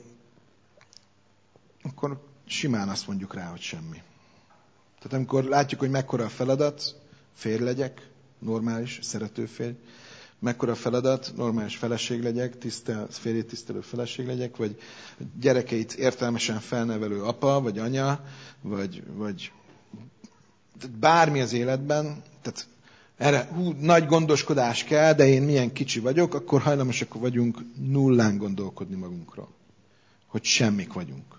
simán azt mondjuk rá, hogy semmi. Tehát amikor látjuk, hogy mekkora a feladat, férj legyek, normális, szerető férj, mekkora a feladat, normális feleség legyek, férjét tisztelő feleség legyek, vagy gyerekeit értelmesen felnevelő apa, vagy anya, vagy bármi az életben, tehát erre nagy gondoskodás kell, de én milyen kicsi vagyok, akkor hajlamosak vagyunk nullán gondolkodni magunkról. Hogy semmik vagyunk.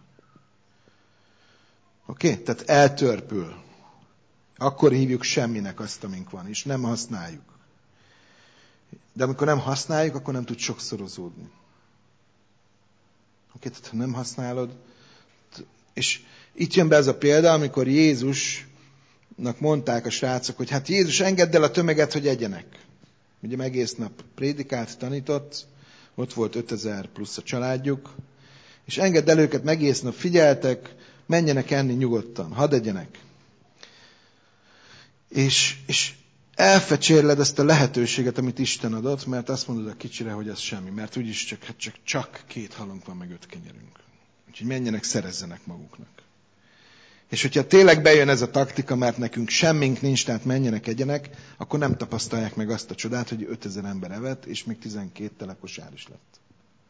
Oké? Tehát eltörpül. Akkor hívjuk semminek azt, amink van, és nem használjuk. De amikor nem használjuk, akkor nem tud sokszorozódni. Oké? Tehát ha nem használod, és itt jön be ez a példa, amikor Jézus mondták a srácok, hogy hát Jézus, engedd el a tömeget, hogy egyenek. Ugye egész nap prédikált, tanított, ott volt 5000 plusz a családjuk, és engedd el őket, egész nap figyeltek, menjenek enni nyugodtan, hadd egyenek. És elfecsérled ezt a lehetőséget, amit Isten adott, mert azt mondod a kicsire, hogy az semmi, mert úgyis csak 2 halunk van, meg 5 kenyerünk. Úgyhogy menjenek, szerezzenek maguknak. És hogyha tényleg bejön ez a taktika, mert nekünk semmink nincs, tehát menjenek, egyenek, akkor nem tapasztalják meg azt a csodát, hogy 5000 ember evett, és még 12 tele kosár is lett.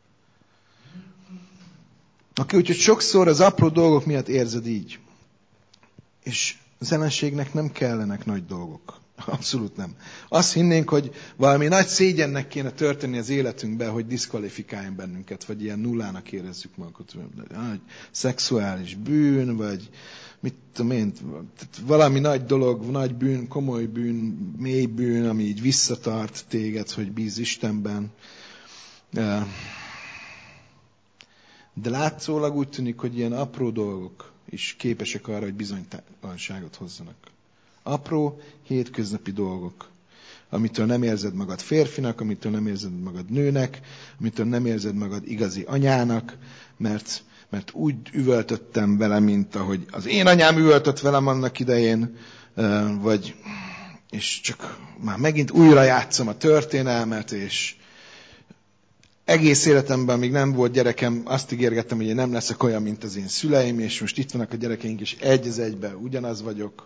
Úgyhogy sokszor az apró dolgok miatt érzed így. És az ellenségnek nem kellenek nagy dolgok. Abszolút nem. Azt hinnénk, hogy valami nagy szégyennek kéne történni az életünkbe, hogy diszkvalifikáljon bennünket, vagy ilyen nullának érezzük magunkat. Vagy szexuális bűn, vagy mit tudom én, valami nagy dolog, nagy bűn, komoly bűn, mély bűn, ami így visszatart téged, hogy bíz Istenben. De látszólag úgy tűnik, hogy ilyen apró dolgok is képesek arra, hogy bizonytalanságot hozzanak. Apró, hétköznapi dolgok, amitől nem érzed magad férfinak, amitől nem érzed magad nőnek, amitől nem érzed magad igazi anyának, mert úgy üvöltöttem vele, mint ahogy az én anyám üvöltött velem annak idején, és csak már megint újra játszom a történelmet, és egész életemben, amíg nem volt gyerekem, azt ígérgettem, hogy én nem leszek olyan, mint az én szüleim, és most itt vannak a gyerekeink, és egy az egyben ugyanaz vagyok.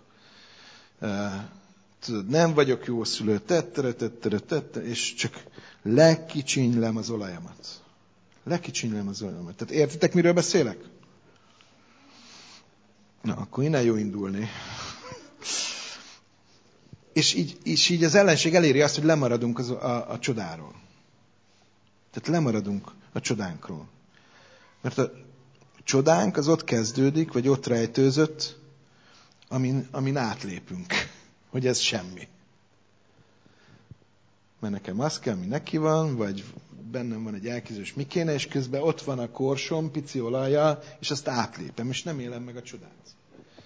Tudod, nem vagyok jó szülő, és csak lekicsinylem az olajamat. Tehát értitek, miről beszélek? Na, akkor innen jó indulni. És így az ellenség eléri azt, hogy lemaradunk a csodáról. Tehát lemaradunk a csodánkról. Mert a csodánk az ott kezdődik, vagy ott rejtőzött, amin átlépünk. Hogy ez semmi. Mert nekem az kell, ami neki van, vagy bennem van egy elképzelés, mi kéne, és közben ott van a korsom, pici olajjal, és azt átlépem, és nem élem meg a csodát.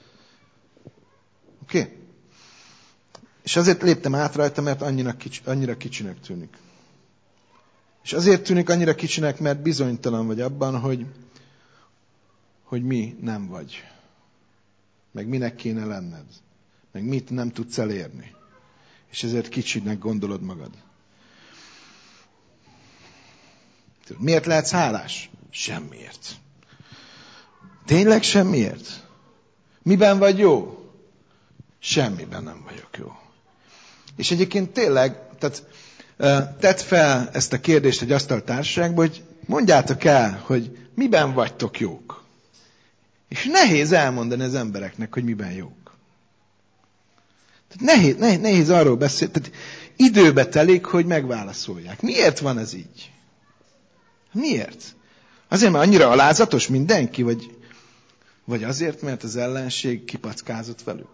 Oké? Okay? És azért léptem át rajta, mert annyira kicsinek tűnik. És azért tűnik annyira kicsinek, mert bizonytalan vagy abban, hogy mi nem vagy. Meg minek kéne lenned. Meg mit nem tudsz elérni. És ezért kicsinek gondolod magad. Miért lehetsz hálás? Semmiért. Tényleg semmiért? Miben vagy jó? Semmiben nem vagyok jó. És egyébként tényleg, tedd fel ezt a kérdést egy asztaltársaságban, hogy mondjátok el, hogy miben vagytok jók. És nehéz elmondani az embereknek, hogy miben jók. Tehát nehéz arról beszélni. Tehát időbe telik, hogy megválaszolják. Miért van ez így? Miért? Azért, mert annyira alázatos mindenki? Vagy azért, mert az ellenség kipackázott velük?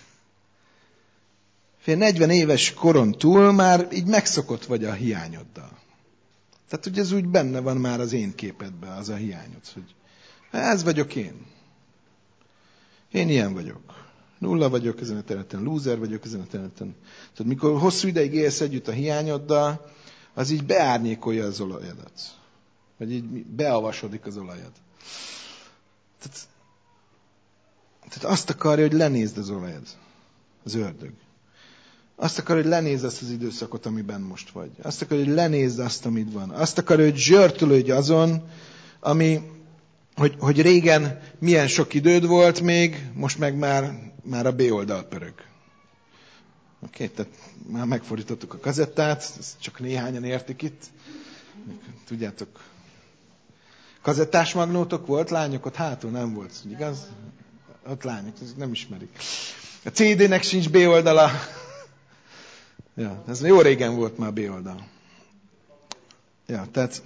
40 éves koron túl már így megszokott vagy a hiányoddal. Tehát, hogy ez úgy benne van már az én képedben, az a hiányod, hogy ez vagyok én. Én ilyen vagyok. Nulla vagyok ezen a területen, lúzer vagyok ezen a területen. Tehát mikor hosszú ideig élsz együtt a hiányoddal, az így beárnyékolja az olajadat. Vagy így beavasodik az olajad. Tehát azt akarja, hogy lenézd az olajad. Az ördög. Azt akarja, hogy lenézd azt az időszakot, amiben most vagy. Azt akarja, hogy lenézd azt, amit van. Azt akarja, hogy zsörtölődj azon, hogy régen milyen sok időd volt még, most meg már a B oldal pörög. Oké, tehát már megfordítottuk a kazettát, ezt csak néhányan értik itt. Tudjátok, kazettás magnótok volt, lányok, ott hátul nem volt, igaz? Ott lányok, nem ismerik. A CD-nek sincs B oldala. Ja, ez jó régen volt már B oldal. Ja, tehát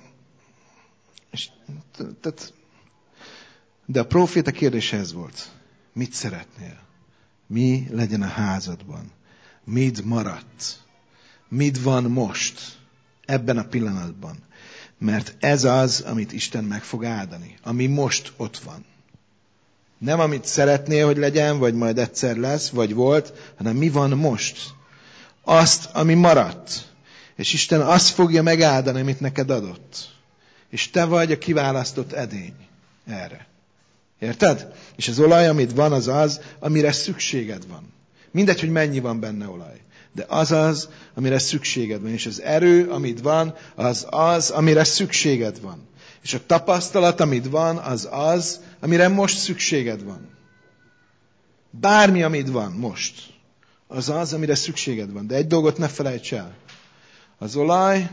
de a próféta kérdése ez volt. Mit szeretnél? Mi legyen a házadban? Mit maradt? Mit van most? Ebben a pillanatban. Mert ez az, amit Isten meg fog áldani. Ami most ott van. Nem amit szeretnél, hogy legyen, vagy majd egyszer lesz, vagy volt, hanem mi van most. Azt, ami maradt. És Isten azt fogja megáldani, amit neked adott. És te vagy a kiválasztott edény erre. Érted? És az olaj, amit van, az az, amire szükséged van. Mindegy, hogy mennyi van benne olaj. De az az, amire szükséged van. És az erő, amit van, az az, amire szükséged van. És a tapasztalat, amit van, az az, amire most szükséged van. Bármi, amit van most, az az, amire szükséged van. De egy dolgot ne felejts el. Az olaj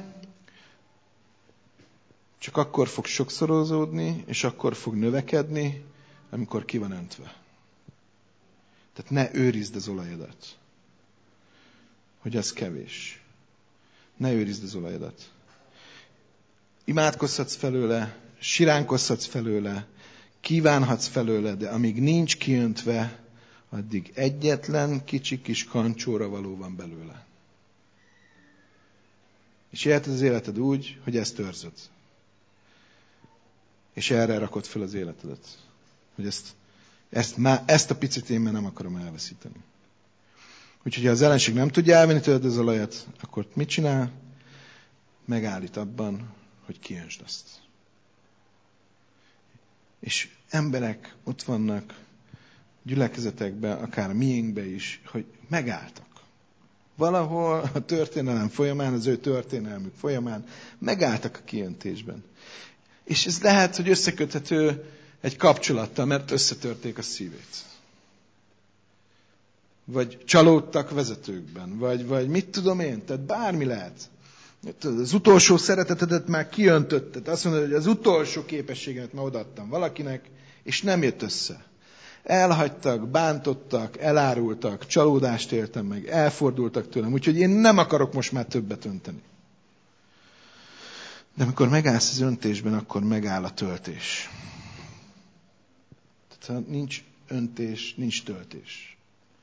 csak akkor fog sokszorozódni, és akkor fog növekedni, amikor ki van öntve. Tehát ne őrizd az olajodat, hogy az kevés. Ne őrizd az olajodat. Imádkozhatsz felőle, siránkozhatsz felőle, kívánhatsz felőle, de amíg nincs kiöntve, addig egyetlen kicsi kis kancsóra való van belőle. És élheted az életed úgy, hogy ezt őrzöd. És erre rakod fel az életedet. Hogy ezt a picit én már nem akarom elveszíteni. Úgyhogy ha az ellenség nem tudja elvenni tőled az olajat, akkor mit csinál? Megállít abban, hogy kiöntsd azt. És emberek ott vannak gyülekezetekben, akár a miénkben is, hogy megálltak. Valahol a történelem folyamán, az ő történelmük folyamán megálltak a kiöntésben. És ez lehet, hogy összeköthető egy kapcsolattal, mert összetörték a szívét. Vagy csalódtak vezetőkben, vagy mit tudom én, tehát bármi lehet. Az utolsó szeretetedet már kiöntötted, azt mondod, hogy az utolsó képességemet már odaadtam valakinek, és nem jött össze. Elhagytak, bántottak, elárultak, csalódást éltem meg, elfordultak tőlem, úgyhogy én nem akarok most már többet önteni. De amikor megállsz az öntésben, akkor megáll a töltés. Tehát ha nincs öntés, nincs töltés.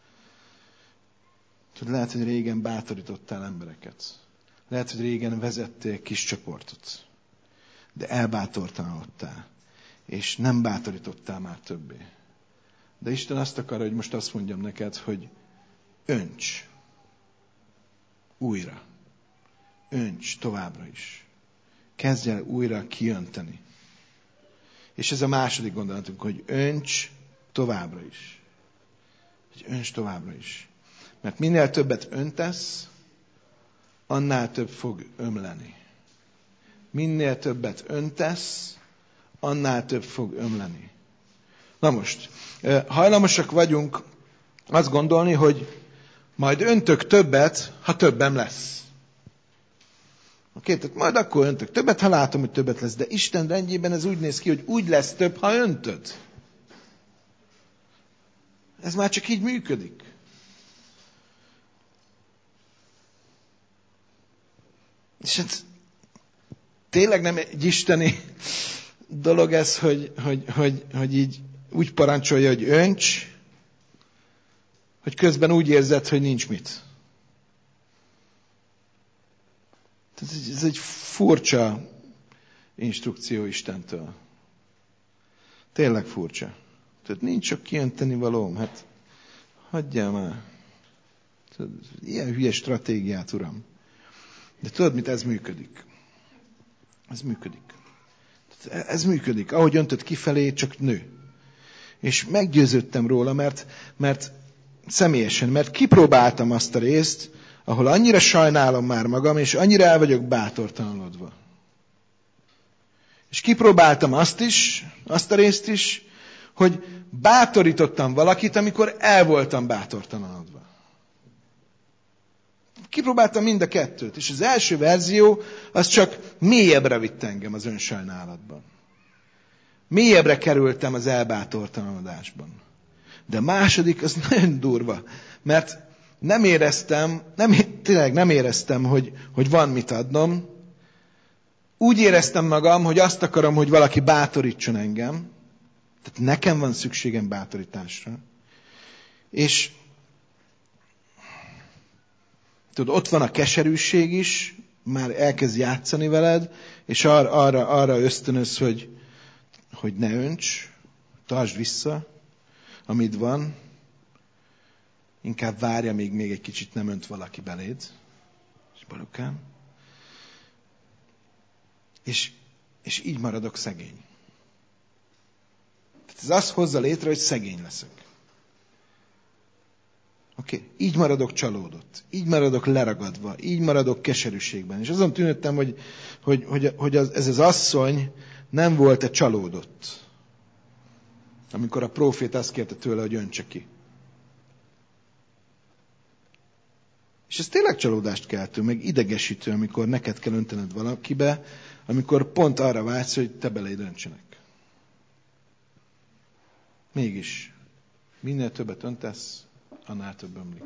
Tudod, lehet, hogy régen bátorítottál embereket. Lehet, hogy régen vezettél kis csoportot. De elbátortalanodtál. És nem bátorítottál már többé. De Isten azt akarja, hogy most azt mondjam neked, hogy önts. Újra. Önts továbbra is. Kezdj el újra kiönteni. És ez a második gondolatunk, hogy önts továbbra is. Hogy önts továbbra is. Mert minél többet öntesz, annál több fog ömleni. Minél többet öntesz, annál több fog ömleni. Na most, hajlamosak vagyunk azt gondolni, hogy majd öntök többet, ha többem lesz. Oké, tehát majd akkor öntök többet, ha látom, hogy többet lesz. De Isten rendjében ez úgy néz ki, hogy úgy lesz több, ha öntöd. Ez már csak így működik. És hát tényleg nem egy isteni dolog ez, hogy így úgy parancsolja, hogy önts, hogy közben úgy érzed, hogy nincs mit. Tehát ez egy furcsa instrukció Istentől. Tényleg furcsa. Tehát nincs csak kiönteni valóm. Hát hagyjál már. Tudod, ilyen hülye stratégiát, uram. De tudod mit? Ez működik. Ez működik. Ez működik. Ahogy öntöd kifelé, csak nő. És meggyőződtem róla, mert személyesen, mert kipróbáltam azt a részt, ahol annyira sajnálom már magam, és annyira el vagyok bátortalanodva. És kipróbáltam azt a részt is, hogy bátorítottam valakit, amikor el voltam bátortalanodva. Kipróbáltam mind a kettőt, és az első verzió az csak mélyebbre vitt engem az önsajnálatban. Mélyebbre kerültem az elbátortalanodásban. De a második az nagyon durva, mert tényleg nem éreztem, hogy van mit adnom. Úgy éreztem magam, hogy azt akarom, hogy valaki bátorítson engem. Tehát nekem van szükségem bátorításra. És tudod, ott van a keserűség is, már elkezd játszani veled, és arra ösztönöz, hogy ne önts, tartsd vissza, amit van, inkább várja, még egy kicsit nem önt valaki beléd. És Balukám. És így maradok szegény. Tehát ez azt hozza létre, hogy szegény leszek. Oké? Így maradok csalódott. Így maradok leragadva. Így maradok keserűségben. És azon tűnődtem, hogy ez az asszony nem volt-e csalódott, amikor a prófét azt kérte tőle, hogy öntse ki. És ez tényleg csalódást keltő, meg idegesítő, amikor neked kell öntened valakibe, amikor pont arra vágysz, hogy te beléd öntsenek. Mégis, minél többet öntesz, annál több ömlik.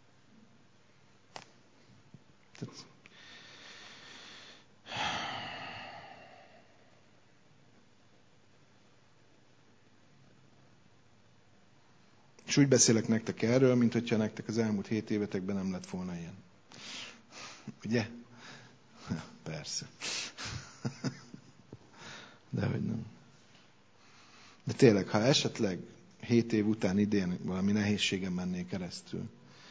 És úgy beszélek nektek erről, mint hogyha nektek az elmúlt 7 évetekben nem lett volna ilyen. Ugye? Persze. Dehogy nem. De tényleg, ha esetleg 7 év után idén valami nehézségen mennék keresztül,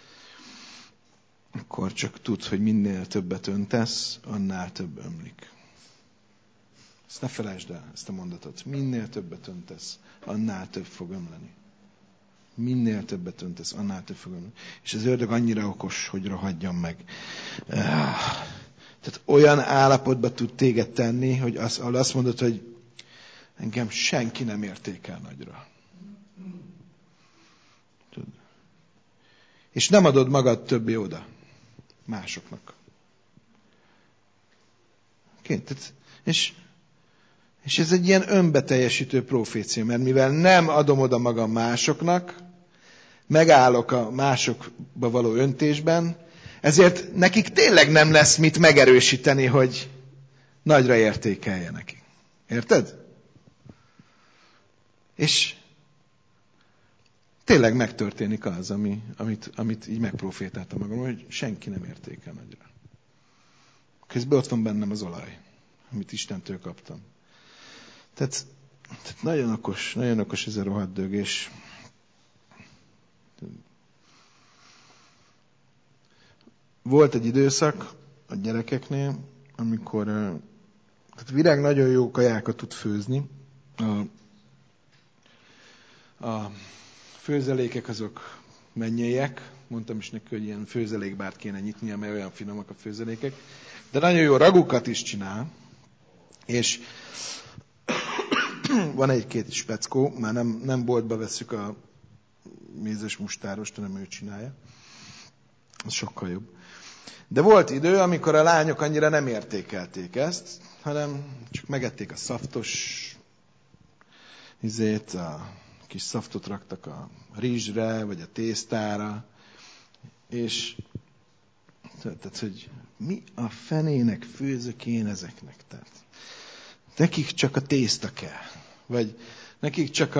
akkor csak tudd, hogy minél többet öntesz, annál több ömlik. Ezt ne felejtsd el, ezt a mondatot. Minél többet öntesz, annál több fog ömleni. Minél többet öntesz, annál több fog ömleni. És az ördög annyira okos, hogy rohadjon meg. Tehát olyan állapotba tud téged tenni, hogy azt mondod, hogy engem senki nem értékel nagyra. És nem adod magad többé oda másoknak. És ez egy ilyen önbeteljesítő profécia, mert mivel nem adom oda magam másoknak, megállok a másokba való öntésben, ezért nekik tényleg nem lesz mit megerősíteni, hogy nagyra értékeljenek. Érted? És tényleg megtörténik az, amit így megprofétáltam magam, hogy senki nem értékel nagyra. Közben ott van bennem az olaj, amit Istentől kaptam. Tehát nagyon okos ez a rohadt dög, és volt egy időszak a gyerekeknél, amikor tehát Virág nagyon jó kajákat tud főzni. A főzelékek azok mennyeiek. Mondtam is neki, hogy ilyen főzelékbárt kéne nyitnia, mert olyan finomak a főzelékek. De nagyon jó ragukat is csinál. És van egy-két speckó, már nem boltba vesszük a mézes mustárost, hanem ő csinálja. Az sokkal jobb. De volt idő, amikor a lányok annyira nem értékelték ezt, hanem csak megették a szaftos a kis szaftot raktak a rizsre, vagy a tésztára, és tehát, hogy mi a fenének főzök én ezeknek? Tehát, nekik csak a tészta kell. Vagy nekik csak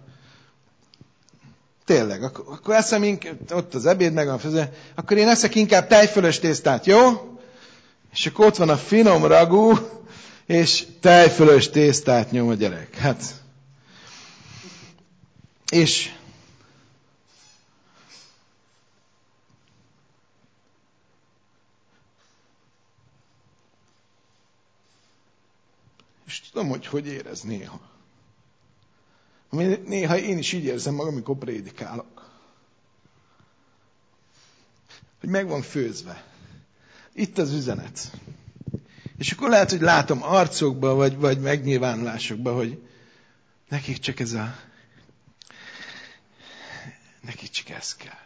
tényleg, akkor eszem ott az ebéd, meg a főző, akkor én eszek inkább tejfölös tésztát, jó? És akkor ott van a finom ragú, és tejfölös tésztát nyom a gyerek. Hát. És tudom, hogy érez néha. Néha én is így érzem magam, amikor prédikálok. Hogy meg van főzve. Itt az üzenet. És akkor lehet, hogy látom arcokba, vagy megnyilvánulásokba, hogy nekik csak nekik csak ez kell.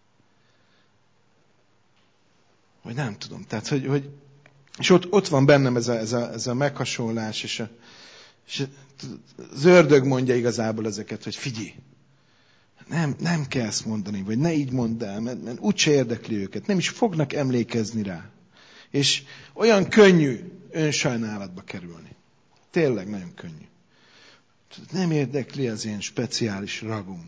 Vagy nem tudom. Tehát, és ott van bennem ez a meghasonlás, és az ördög mondja igazából ezeket, hogy figyelj, nem kell ezt mondani, vagy ne így mondd el, mert úgyse érdekli őket, nem is fognak emlékezni rá. És olyan könnyű önsajnálatba kerülni. Tényleg nagyon könnyű. Nem érdekli az én speciális ragum.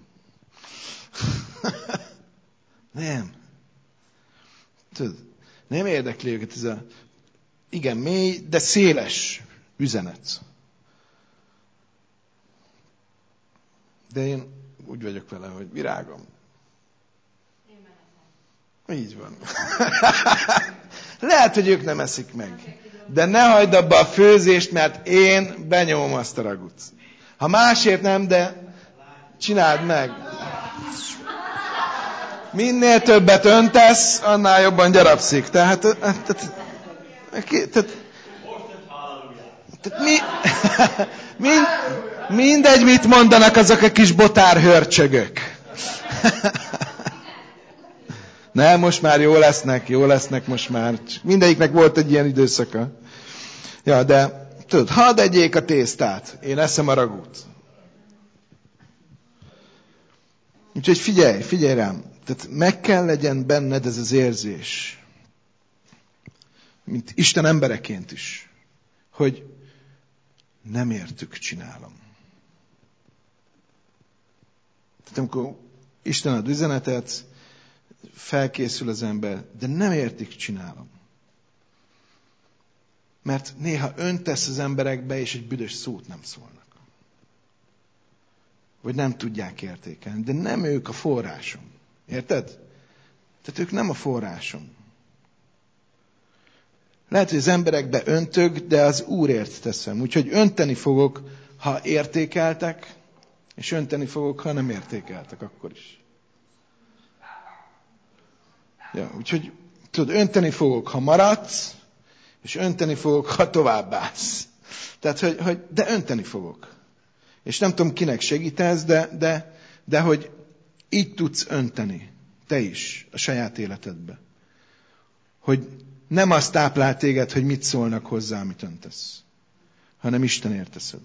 Nem. Tudod, nem érdekli őket ez a igen mély, de széles üzenet. De én úgy vagyok vele, hogy virágom. Így van. Lehet, hogy ők nem eszik meg. De ne hagyd abba a főzést, mert én benyomom azt a ragut. Ha másért nem, de csináld meg. Minél többet öntesz, annál jobban gyarapszik. Tehát mindegy, mit mondanak azok a kis botár hörcsögök. Nem, most már jó lesznek most már. Mindegyiknek volt egy ilyen időszaka. Ja, de tudod, hadd egyék a tésztát, én eszem a ragút. Úgyhogy figyelj rám. Tehát meg kell legyen benned ez az érzés, mint Isten embereként is, hogy nem értük, csinálom. Tehát amikor Isten ad üzenetet, felkészül az ember, de nem értik, csinálom. Mert néha öntesz az emberekbe, és egy büdös szót nem szólnak. Vagy nem tudják értékelni. De nem ők a forrásom. Érted? Tehát ők nem a forrásom. Lehet, hogy az emberekbe öntök, de az Úrért teszem. Úgyhogy önteni fogok, ha értékeltek, és önteni fogok, ha nem értékeltek, akkor is. Ja, úgyhogy tudod, önteni fogok, ha maradsz, és önteni fogok, ha továbbállsz. Tehát, de önteni fogok. És nem tudom, kinek segítesz, de hogy így tudsz önteni. Te is, a saját életedbe. Hogy nem azt táplál téged, hogy mit szólnak hozzá, amit öntesz. Hanem Istenért teszed.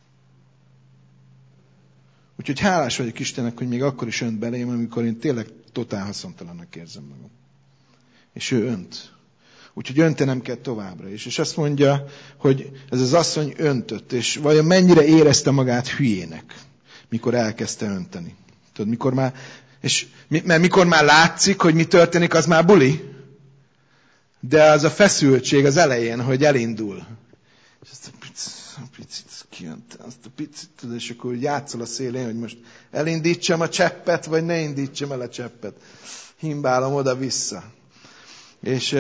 Úgyhogy hálás vagyok Istennek, hogy még akkor is önt belém, amikor én tényleg totál haszontalannak érzem magam. És ő önt. Úgyhogy öntenem kell továbbra is. És azt mondja, hogy ez az asszony öntött, és vajon mennyire érezte magát hülyének, mikor elkezdte önteni. Tudod, mert mikor már látszik, hogy mi történik, az már buli. De az a feszültség az elején, hogy elindul. És azt a picit kijönte, azt a picit, tudod, és akkor játszol a szélén, hogy most elindítsam a cseppet, vagy ne indítsam el a cseppet. Himbálom oda-vissza. És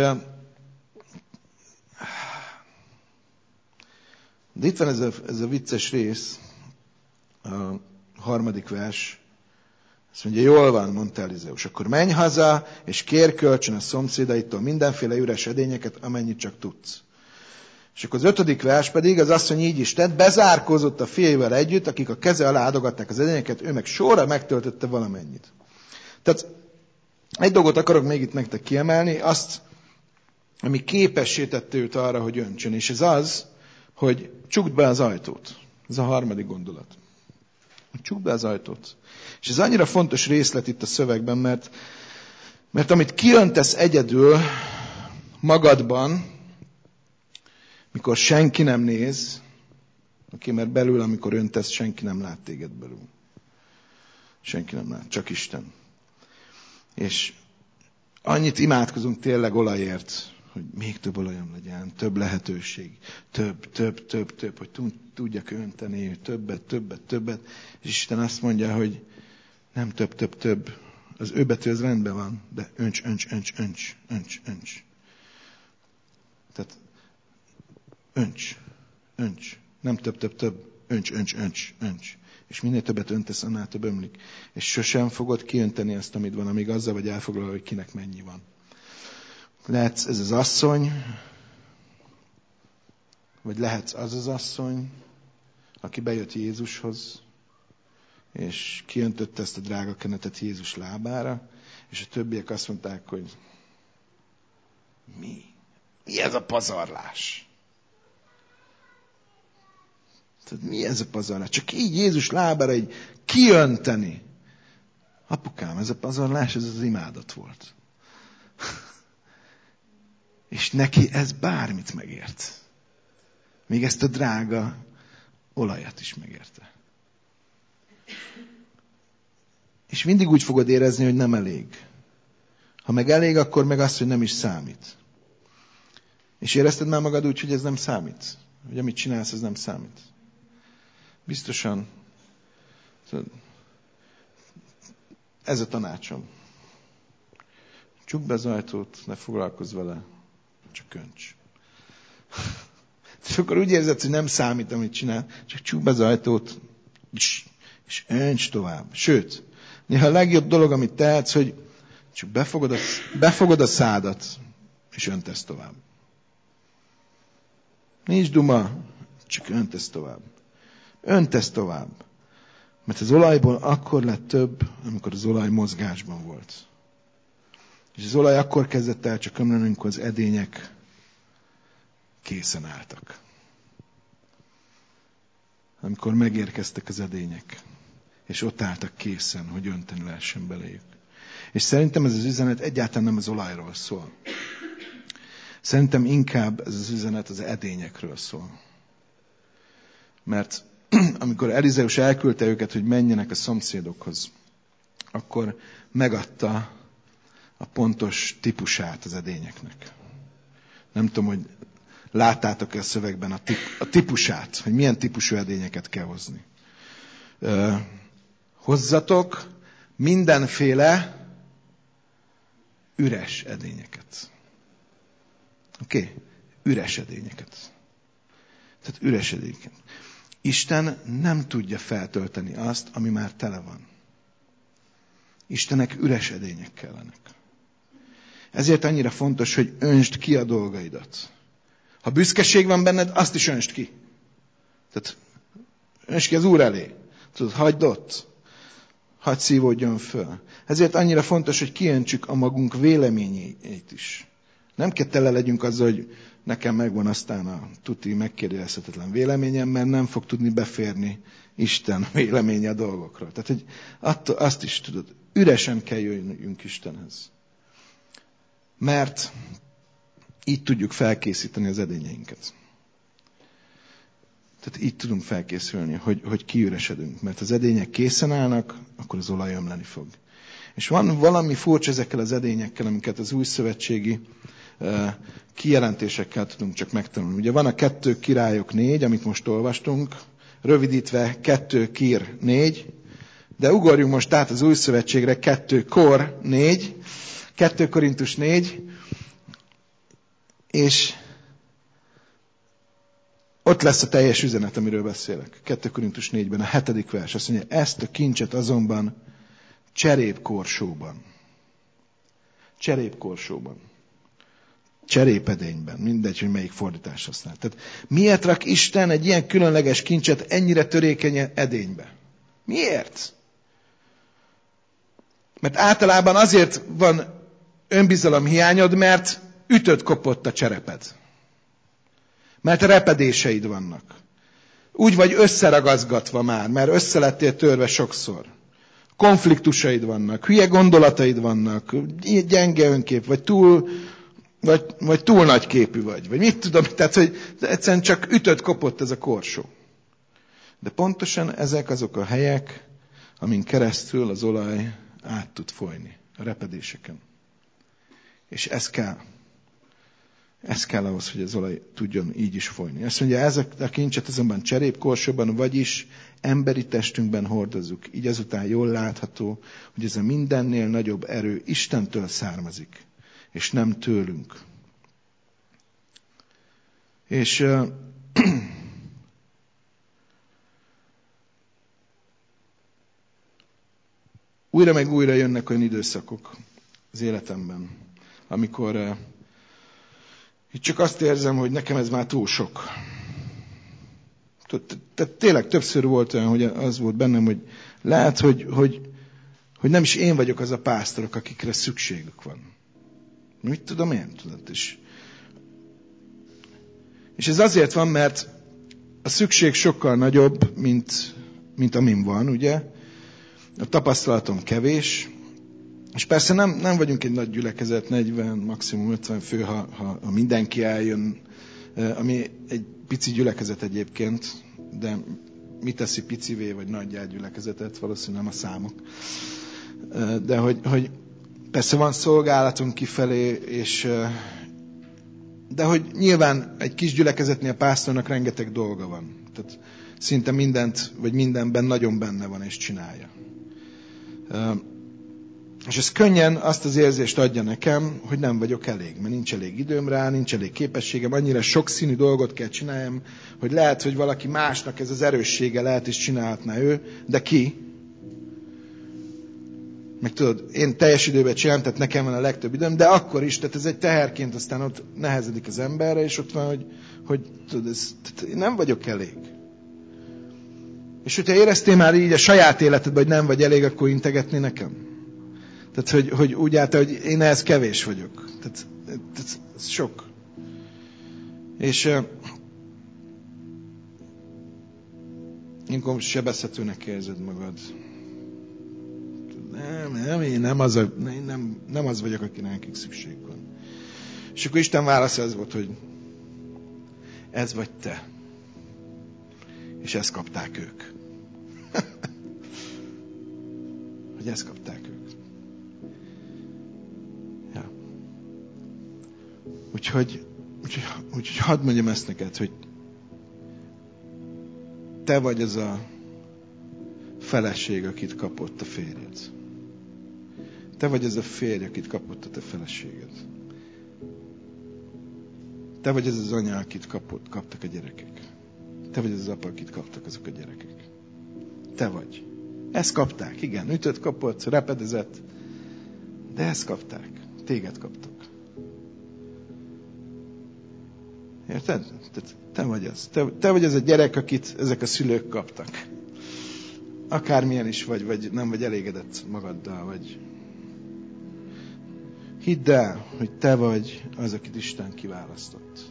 de itt van ez a vicces rész, a 3. vers. Azt mondja, jól van, mondta Elizeus, akkor menj haza, és kér kölcsön a szomszédaitól mindenféle üres edényeket, amennyit csak tudsz. És akkor az 5. vers pedig az asszony így is tett, bezárkózott a fiaival együtt, akik a keze alá adogatták az edényeket, ő meg sorra megtöltötte valamennyit. Tehát egy dolgot akarok még itt nektek kiemelni, azt, ami képessé tette őt arra, hogy öntsön, és ez az, hogy csukd be az ajtót. Ez a 3. gondolat. Csukd be az ajtót. És ez annyira fontos részlet itt a szövegben, mert amit kiöntesz egyedül magadban, mikor senki nem néz, mert belül, amikor öntesz, senki nem lát téged belül. Senki nem lát, csak Isten. És annyit imádkozunk tényleg olajért, hogy még több olajam legyen, több lehetőség, több, hogy tudjak önteni, többet. És Isten azt mondja, hogy nem több. Az ő betű az rendben van, de önts. Tehát önts. Nem több, önts. És minél többet öntesz, annál több ömlik. És sosem fogod kiönteni azt, amit van, amíg azzal vagy elfoglalva, hogy kinek mennyi van. Lehetsz ez az asszony, vagy lehetsz az asszony, aki bejött Jézushoz, és kiöntötte ezt a drága kenetet Jézus lábára, és a többiek azt mondták, hogy mi? Mi ez a pazarlás? Tehát mi ez a pazarlás? Csak így Jézus lábára így kiönteni. Apukám, ez a pazarlás, ez az imádat volt. És neki ez bármit megért. Még ezt a drága olajat is megérte. És mindig úgy fogod érezni, hogy nem elég. Ha meg elég, akkor meg azt, hogy nem is számít. És érezted már magad úgy, hogy ez nem számít? Hogy amit csinálsz, ez nem számít? Biztosan. ez a tanácsom. Csukd be az ajtót, ne foglalkozz vele, csak önts. És akkor úgy érzed, hogy nem számít, amit csinál, csak csukd be az ajtót, és önts tovább. Sőt, néha a legjobb dolog, amit tehetsz, hogy csak befogod a szádat, és öntesz tovább. Nincs duma, csak öntesz tovább. Öntesz tovább. Mert az olajból akkor lett több, amikor az olaj mozgásban volt. És az olaj akkor kezdett el csak ömleni, amikor az edények készen álltak. Amikor megérkeztek az edények, és ott álltak készen, hogy önteni lehessen beléjük. És szerintem ez az üzenet egyáltalán nem az olajról szól. Szerintem inkább ez az üzenet az edényekről szól. Mert amikor Elizeus elküldte őket, hogy menjenek a szomszédokhoz, akkor megadta a pontos típusát az edényeknek. Nem tudom, hogy láttátok-e a szövegben a típusát, hogy milyen típusú edényeket kell hozni. Hozzatok mindenféle üres edényeket. Oké? Üres edényeket. Tehát üres edényeket. Isten nem tudja feltölteni azt, ami már tele van. Istennek üres edények kellenek. Ezért annyira fontos, hogy öntsd ki a dolgaidat. Ha büszkeség van benned, azt is öntsd ki. Tehát öntsd ki az Úr elé. Tudod, hagyd ott. Hadd szívódjon föl. Ezért annyira fontos, hogy kiöntsük a magunk véleményeit is. Nem kell tele legyünk azzal, hogy nekem megvan aztán a tuti megkérdezhetetlen véleményem, mert nem fog tudni beférni Isten véleménye a dolgokról. Tehát, hogy azt is tudod, üresen kell jöjjünk Istenhez. Mert így tudjuk felkészíteni az edényeinket. Tehát így tudunk felkészülni, hogy kiüresedünk. Mert az edények készen állnak, akkor az olaj ömleni fog. És van valami furcsa ezekkel az edényekkel, amiket az újszövetségi kijelentésekkel tudunk csak megtanulni. Ugye van a 2 Királyok 4, amit most olvastunk, rövidítve 2 Kír 4, de ugorjunk most át az újszövetségre 2 Kor 4, 2 Korintus 4, és ott lesz a teljes üzenet, amiről beszélek. 2 Korintus 4-ben, a 7. vers. Azt mondja, ezt a kincset azonban cserépkorsóban. Cserépedényben. Mindegy, hogy melyik fordítás használ. Tehát miért rak Isten egy ilyen különleges kincset ennyire törékeny edénybe? Miért? Mert általában azért van önbizalom hiányod, mert ütött-kopott a csereped. Mert repedéseid vannak. Úgy vagy összeragazgatva már, mert össze lettél törve sokszor. Konfliktusaid vannak, hülye gondolataid vannak, gyenge önkép, vagy túl nagy képű vagy mit tudom, tehát, hogy egyszerűen csak ütött-kopott ez a korsó. De pontosan ezek azok a helyek, amin keresztül az olaj át tud folyni, a repedéseken. És ez kell. Ez kell ahhoz, hogy az olaj tudjon így is folyni. Azt mondja, ez a kincset azonban cserépkorsóban, vagyis emberi testünkben hordozzuk. Így azután jól látható, hogy ez a mindennél nagyobb erő Istentől származik, és nem tőlünk. És újra meg újra jönnek olyan időszakok az életemben, amikor itt csak azt érzem, hogy nekem ez már túl sok. Tehát tényleg többször volt olyan, hogy az volt bennem, hogy lehet, hogy nem is én vagyok az a pásztorok, akikre szükségük van. Mit tudom én? Tudod, és ez azért van, mert a szükség sokkal nagyobb, mint amin van, ugye? A tapasztalatom kevés, és persze nem vagyunk egy nagy gyülekezet, 40, maximum 50 fő, ha mindenki eljön, ami egy pici gyülekezet egyébként, de mi teszi picivé vagy nagyjá gyülekezetet, valószínűleg nem a számok. De hogy persze van szolgálatunk kifelé, de hogy nyilván egy kis gyülekezetnél a pásztornak rengeteg dolga van. Tehát szinte mindent, vagy mindenben nagyon benne van és csinálja. És ez könnyen azt az érzést adja nekem, hogy nem vagyok elég, mert nincs elég időm rá, nincs elég képességem, annyira sokszínű dolgot kell csináljam, hogy lehet, hogy valaki másnak ez az erőssége lehet, és csinálhatná ő, de ki? Meg tudod, én teljes időben csinálom, tehát nekem van a legtöbb időm, de akkor is, tehát ez egy teherként aztán ott nehezedik az emberre, és ott van, hogy tudod, nem vagyok elég. És hogyha éreztél már így a saját életedben, hogy nem vagy elég, akkor integetni nekem. Tehát, hogy úgy állt, hogy én ehhez kevés vagyok. Tehát ez sok. És ilyenkor sebezhetőnek érzed magad. Én nem az vagyok, aki nekik szükség van. És akkor Isten válasz az volt, hogy ez vagy te. És ezt kapták ők. Hogy ezt kapták ők. Ja. Úgyhogy hadd mondjam ezt neked, hogy te vagy az a feleség, akit kapott a férjed. Te vagy az a férj, akit kapott a te feleséged. Te vagy az az anya, akit kaptak a gyerekek. Te vagy az az apa, akit kaptak azok a gyerekek. Te vagy. Ezt kapták, igen. Ütött, kapott, repedezett. De ezt kapták. Téged kaptak. Érted? Te vagy az. Te vagy az a gyerek, akit ezek a szülők kaptak. Akármilyen is vagy nem vagy elégedett magaddal, vagy... Hidd el, hogy te vagy az, akit Isten kiválasztott.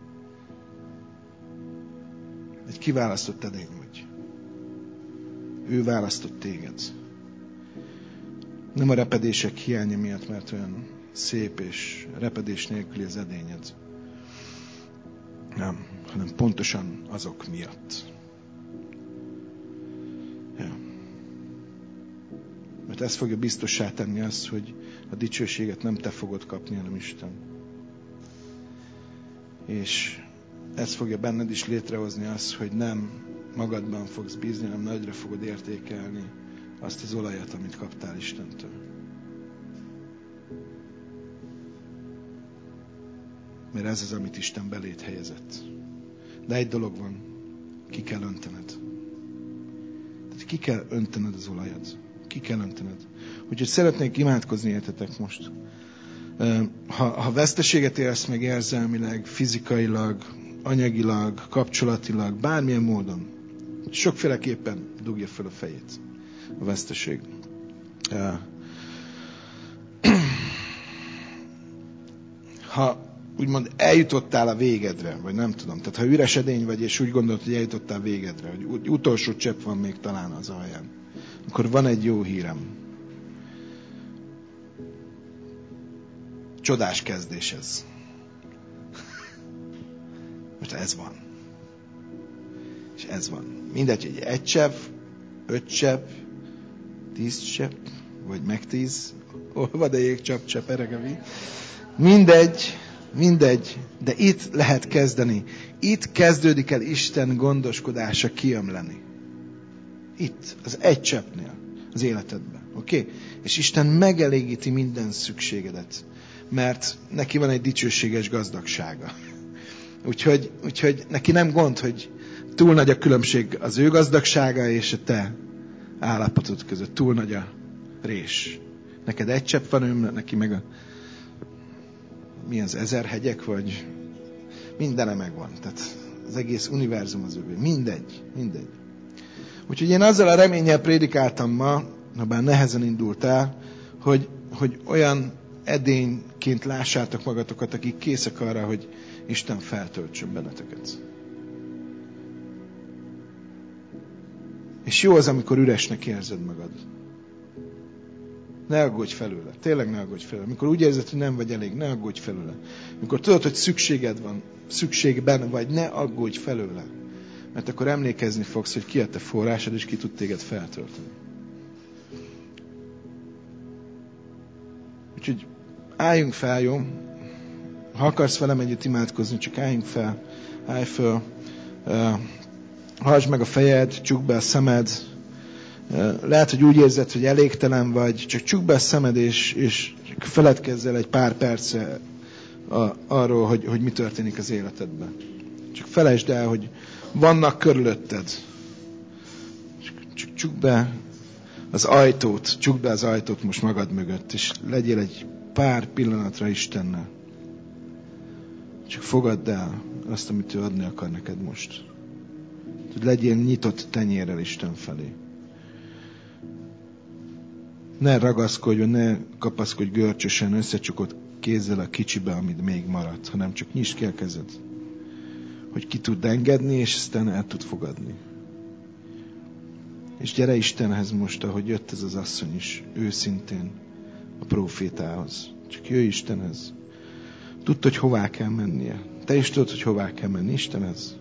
Egy kiválasztott edény vagy. Ő választott téged. Nem a repedések hiánya miatt, mert olyan szép és repedés nélküli az edényed. Nem, hanem pontosan azok miatt. Ja. Mert ez fogja biztossá tenni azt, hogy a dicsőséget nem te fogod kapni, hanem Isten. És ez fogja benned is létrehozni azt, hogy nem magadban fogsz bízni, hanem nagyra fogod értékelni azt az olajat, amit kaptál Istentől. Mert ez az, amit Isten beléd helyezett. De egy dolog van, ki kell öntened. Tehát ki kell öntened az olajat. Ki kell öntened. Úgyhogy szeretnék imádkozni értetek most. Ha veszteséget élsz meg érzelmileg, fizikailag, anyagilag, kapcsolatilag, bármilyen módon, sokféleképpen dugja fel a fejét a veszteség. Ha úgymond eljutottál a végedre, vagy nem tudom, tehát ha üres edény vagy, és úgy gondolod, hogy eljutottál végedre, hogy utolsó csepp van még talán az alján, akkor van egy jó hírem. Csodás kezdés ez. Most ez van. És ez van. Mindegy, hogy 1 csepp, 5 csepp, 10 csepp, vagy meg 10 olvadék csepp, eregevi. Mindegy, de itt lehet kezdeni. Itt kezdődik el Isten gondoskodása kiömleni. Itt, az 1 cseppnél, az életedben. Oké? És Isten megelégíti minden szükségedet. Mert neki van egy dicsőséges gazdagsága. Úgyhogy neki nem gond, hogy túl nagy a különbség az ő gazdagsága és a te állapotod között. Túl nagy a rés. Neked 1 csepp van, neki meg mi az 1000 hegyek, vagy mindene megvan. Tehát az egész univerzum az övé. Mindegy. Úgyhogy én azzal a reménnyel prédikáltam ma, bár nehezen indult el, hogy olyan edényként lássátok magatokat, akik készek arra, hogy Isten feltöltsön benneteket. És jó az, amikor üresnek érzed magad. Ne aggódj felőle. Tényleg ne aggódj felőle. Amikor úgy érzed, hogy nem vagy elég, ne aggódj felőle. Amikor tudod, hogy szükséged van, szükségben vagy, ne aggódj felőle. Mert akkor emlékezni fogsz, hogy ki a te forrásod, és ki tud téged feltölteni. Úgyhogy álljunk fel, jó? Ha akarsz velem együtt imádkozni, csak álljunk fel. Állj föl. Hallgass meg a fejed, csukd be a szemed. Lehet, hogy úgy érzed, hogy elégtelen vagy, csak csukd be a szemed, és feledkezz el egy pár perce arról, hogy mi történik az életedben. Csak felejtsd el, hogy vannak körülötted. Csak csukd be az ajtót most magad mögött, és legyél egy pár pillanatra Istennel. Csak fogadd el azt, amit ő adni akar neked most. Legyél nyitott tenyérrel Isten felé. Ne ragaszkodj, vagy ne kapaszkodj görcsösen, összecsukott kézzel a kicsibe, amit még maradt, hanem csak nyisd ki a kezed, hogy ki tud engedni, és aztán el tud fogadni. És gyere Istenhez most, ahogy jött ez az asszony is, őszintén a prófétához. Csak jöjj Istenhez. Tudd, hogy hová kell mennie. Te is tudod, hogy hová kell menni Istenhez.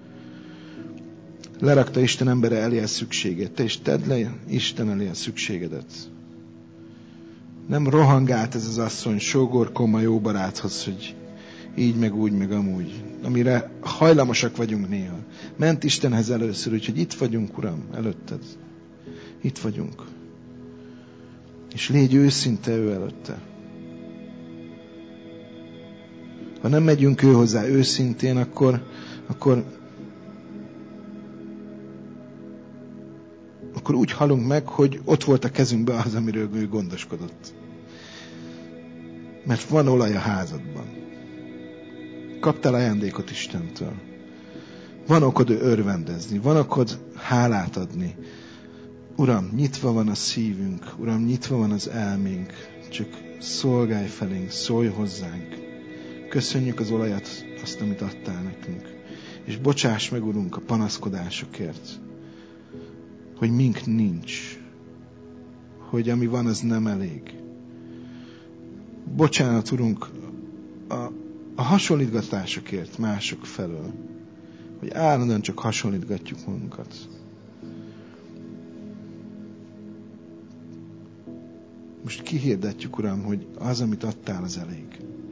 Lerakta Isten embere elé a szükségét. Te is tedd le Isten elé a szükségedet. Nem rohangált ez az asszony sógorkoma jó baráthoz, hogy így, meg úgy, meg amúgy. Amire hajlamosak vagyunk néha. Ment Istenhez először, úgyhogy itt vagyunk, Uram, előtted. Itt vagyunk. És légy őszinte ő előtte. Ha nem megyünk ő hozzá őszintén, akkor úgy halunk meg, hogy ott volt a kezünkben az, amiről ő gondoskodott. Mert van olaj a házadban. Kaptál ajándékot Istentől. Van okod örvendezni, van okod hálát adni. Uram, nyitva van a szívünk, Uram, nyitva van az elménk, csak szolgálj felénk, szólj hozzánk. Köszönjük az olajat, azt, amit adtál nekünk. És bocsáss meg, Urunk, a panaszkodásokért, hogy mink nincs, hogy ami van, az nem elég. Bocsánat, Urunk, a hasonlítgatásokért mások felől, hogy állandóan csak hasonlítgatjuk magunkat. Most kihirdetjük, Uram, hogy az, amit adtál, az elég.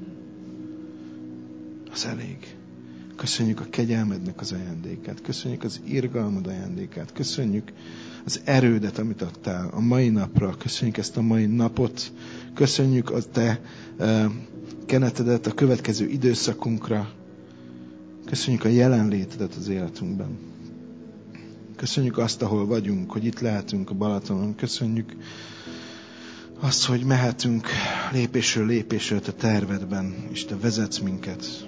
Az elég. Köszönjük a kegyelmednek az ajándékát. Köszönjük az irgalmad ajándékát. Köszönjük az erődet, amit adtál a mai napra. Köszönjük ezt a mai napot. Köszönjük a te kenetedet a következő időszakunkra. Köszönjük a jelenlétedet az életünkben. Köszönjük azt, ahol vagyunk, hogy itt lehetünk a Balatonon. Köszönjük azt, hogy mehetünk lépésről lépésre a tervedben, és te vezetsz minket.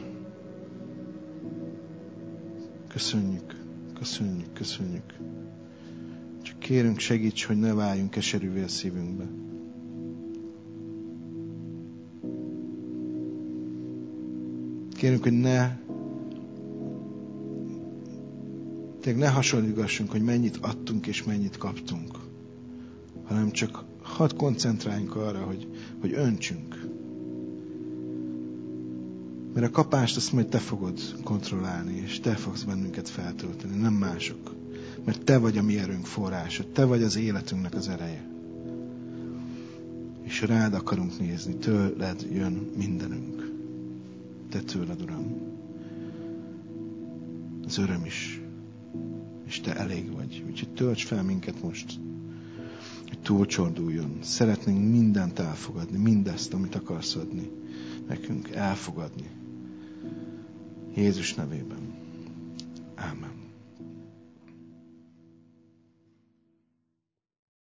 Köszönjük, köszönjük, köszönjük. Csak kérünk, segíts, hogy ne váljunk keserűvé a szívünkbe. Kérünk, hogy ne hasonlítgassunk, hogy mennyit adtunk és mennyit kaptunk, hanem csak hadd koncentráljunk arra, hogy öntsünk. Mert a kapást azt majd te fogod kontrollálni, és te fogsz bennünket feltölteni, nem mások. Mert te vagy a mi erőnk forrása, te vagy az életünknek az ereje. És rád akarunk nézni, tőled jön mindenünk. Te tőled, Uram. Az öröm is. És te elég vagy. Úgyhogy tölts fel minket most, hogy túlcsorduljon. Szeretnénk mindent elfogadni, mindezt, amit akarsz adni nekünk, elfogadni. Jézus nevében. Ámen.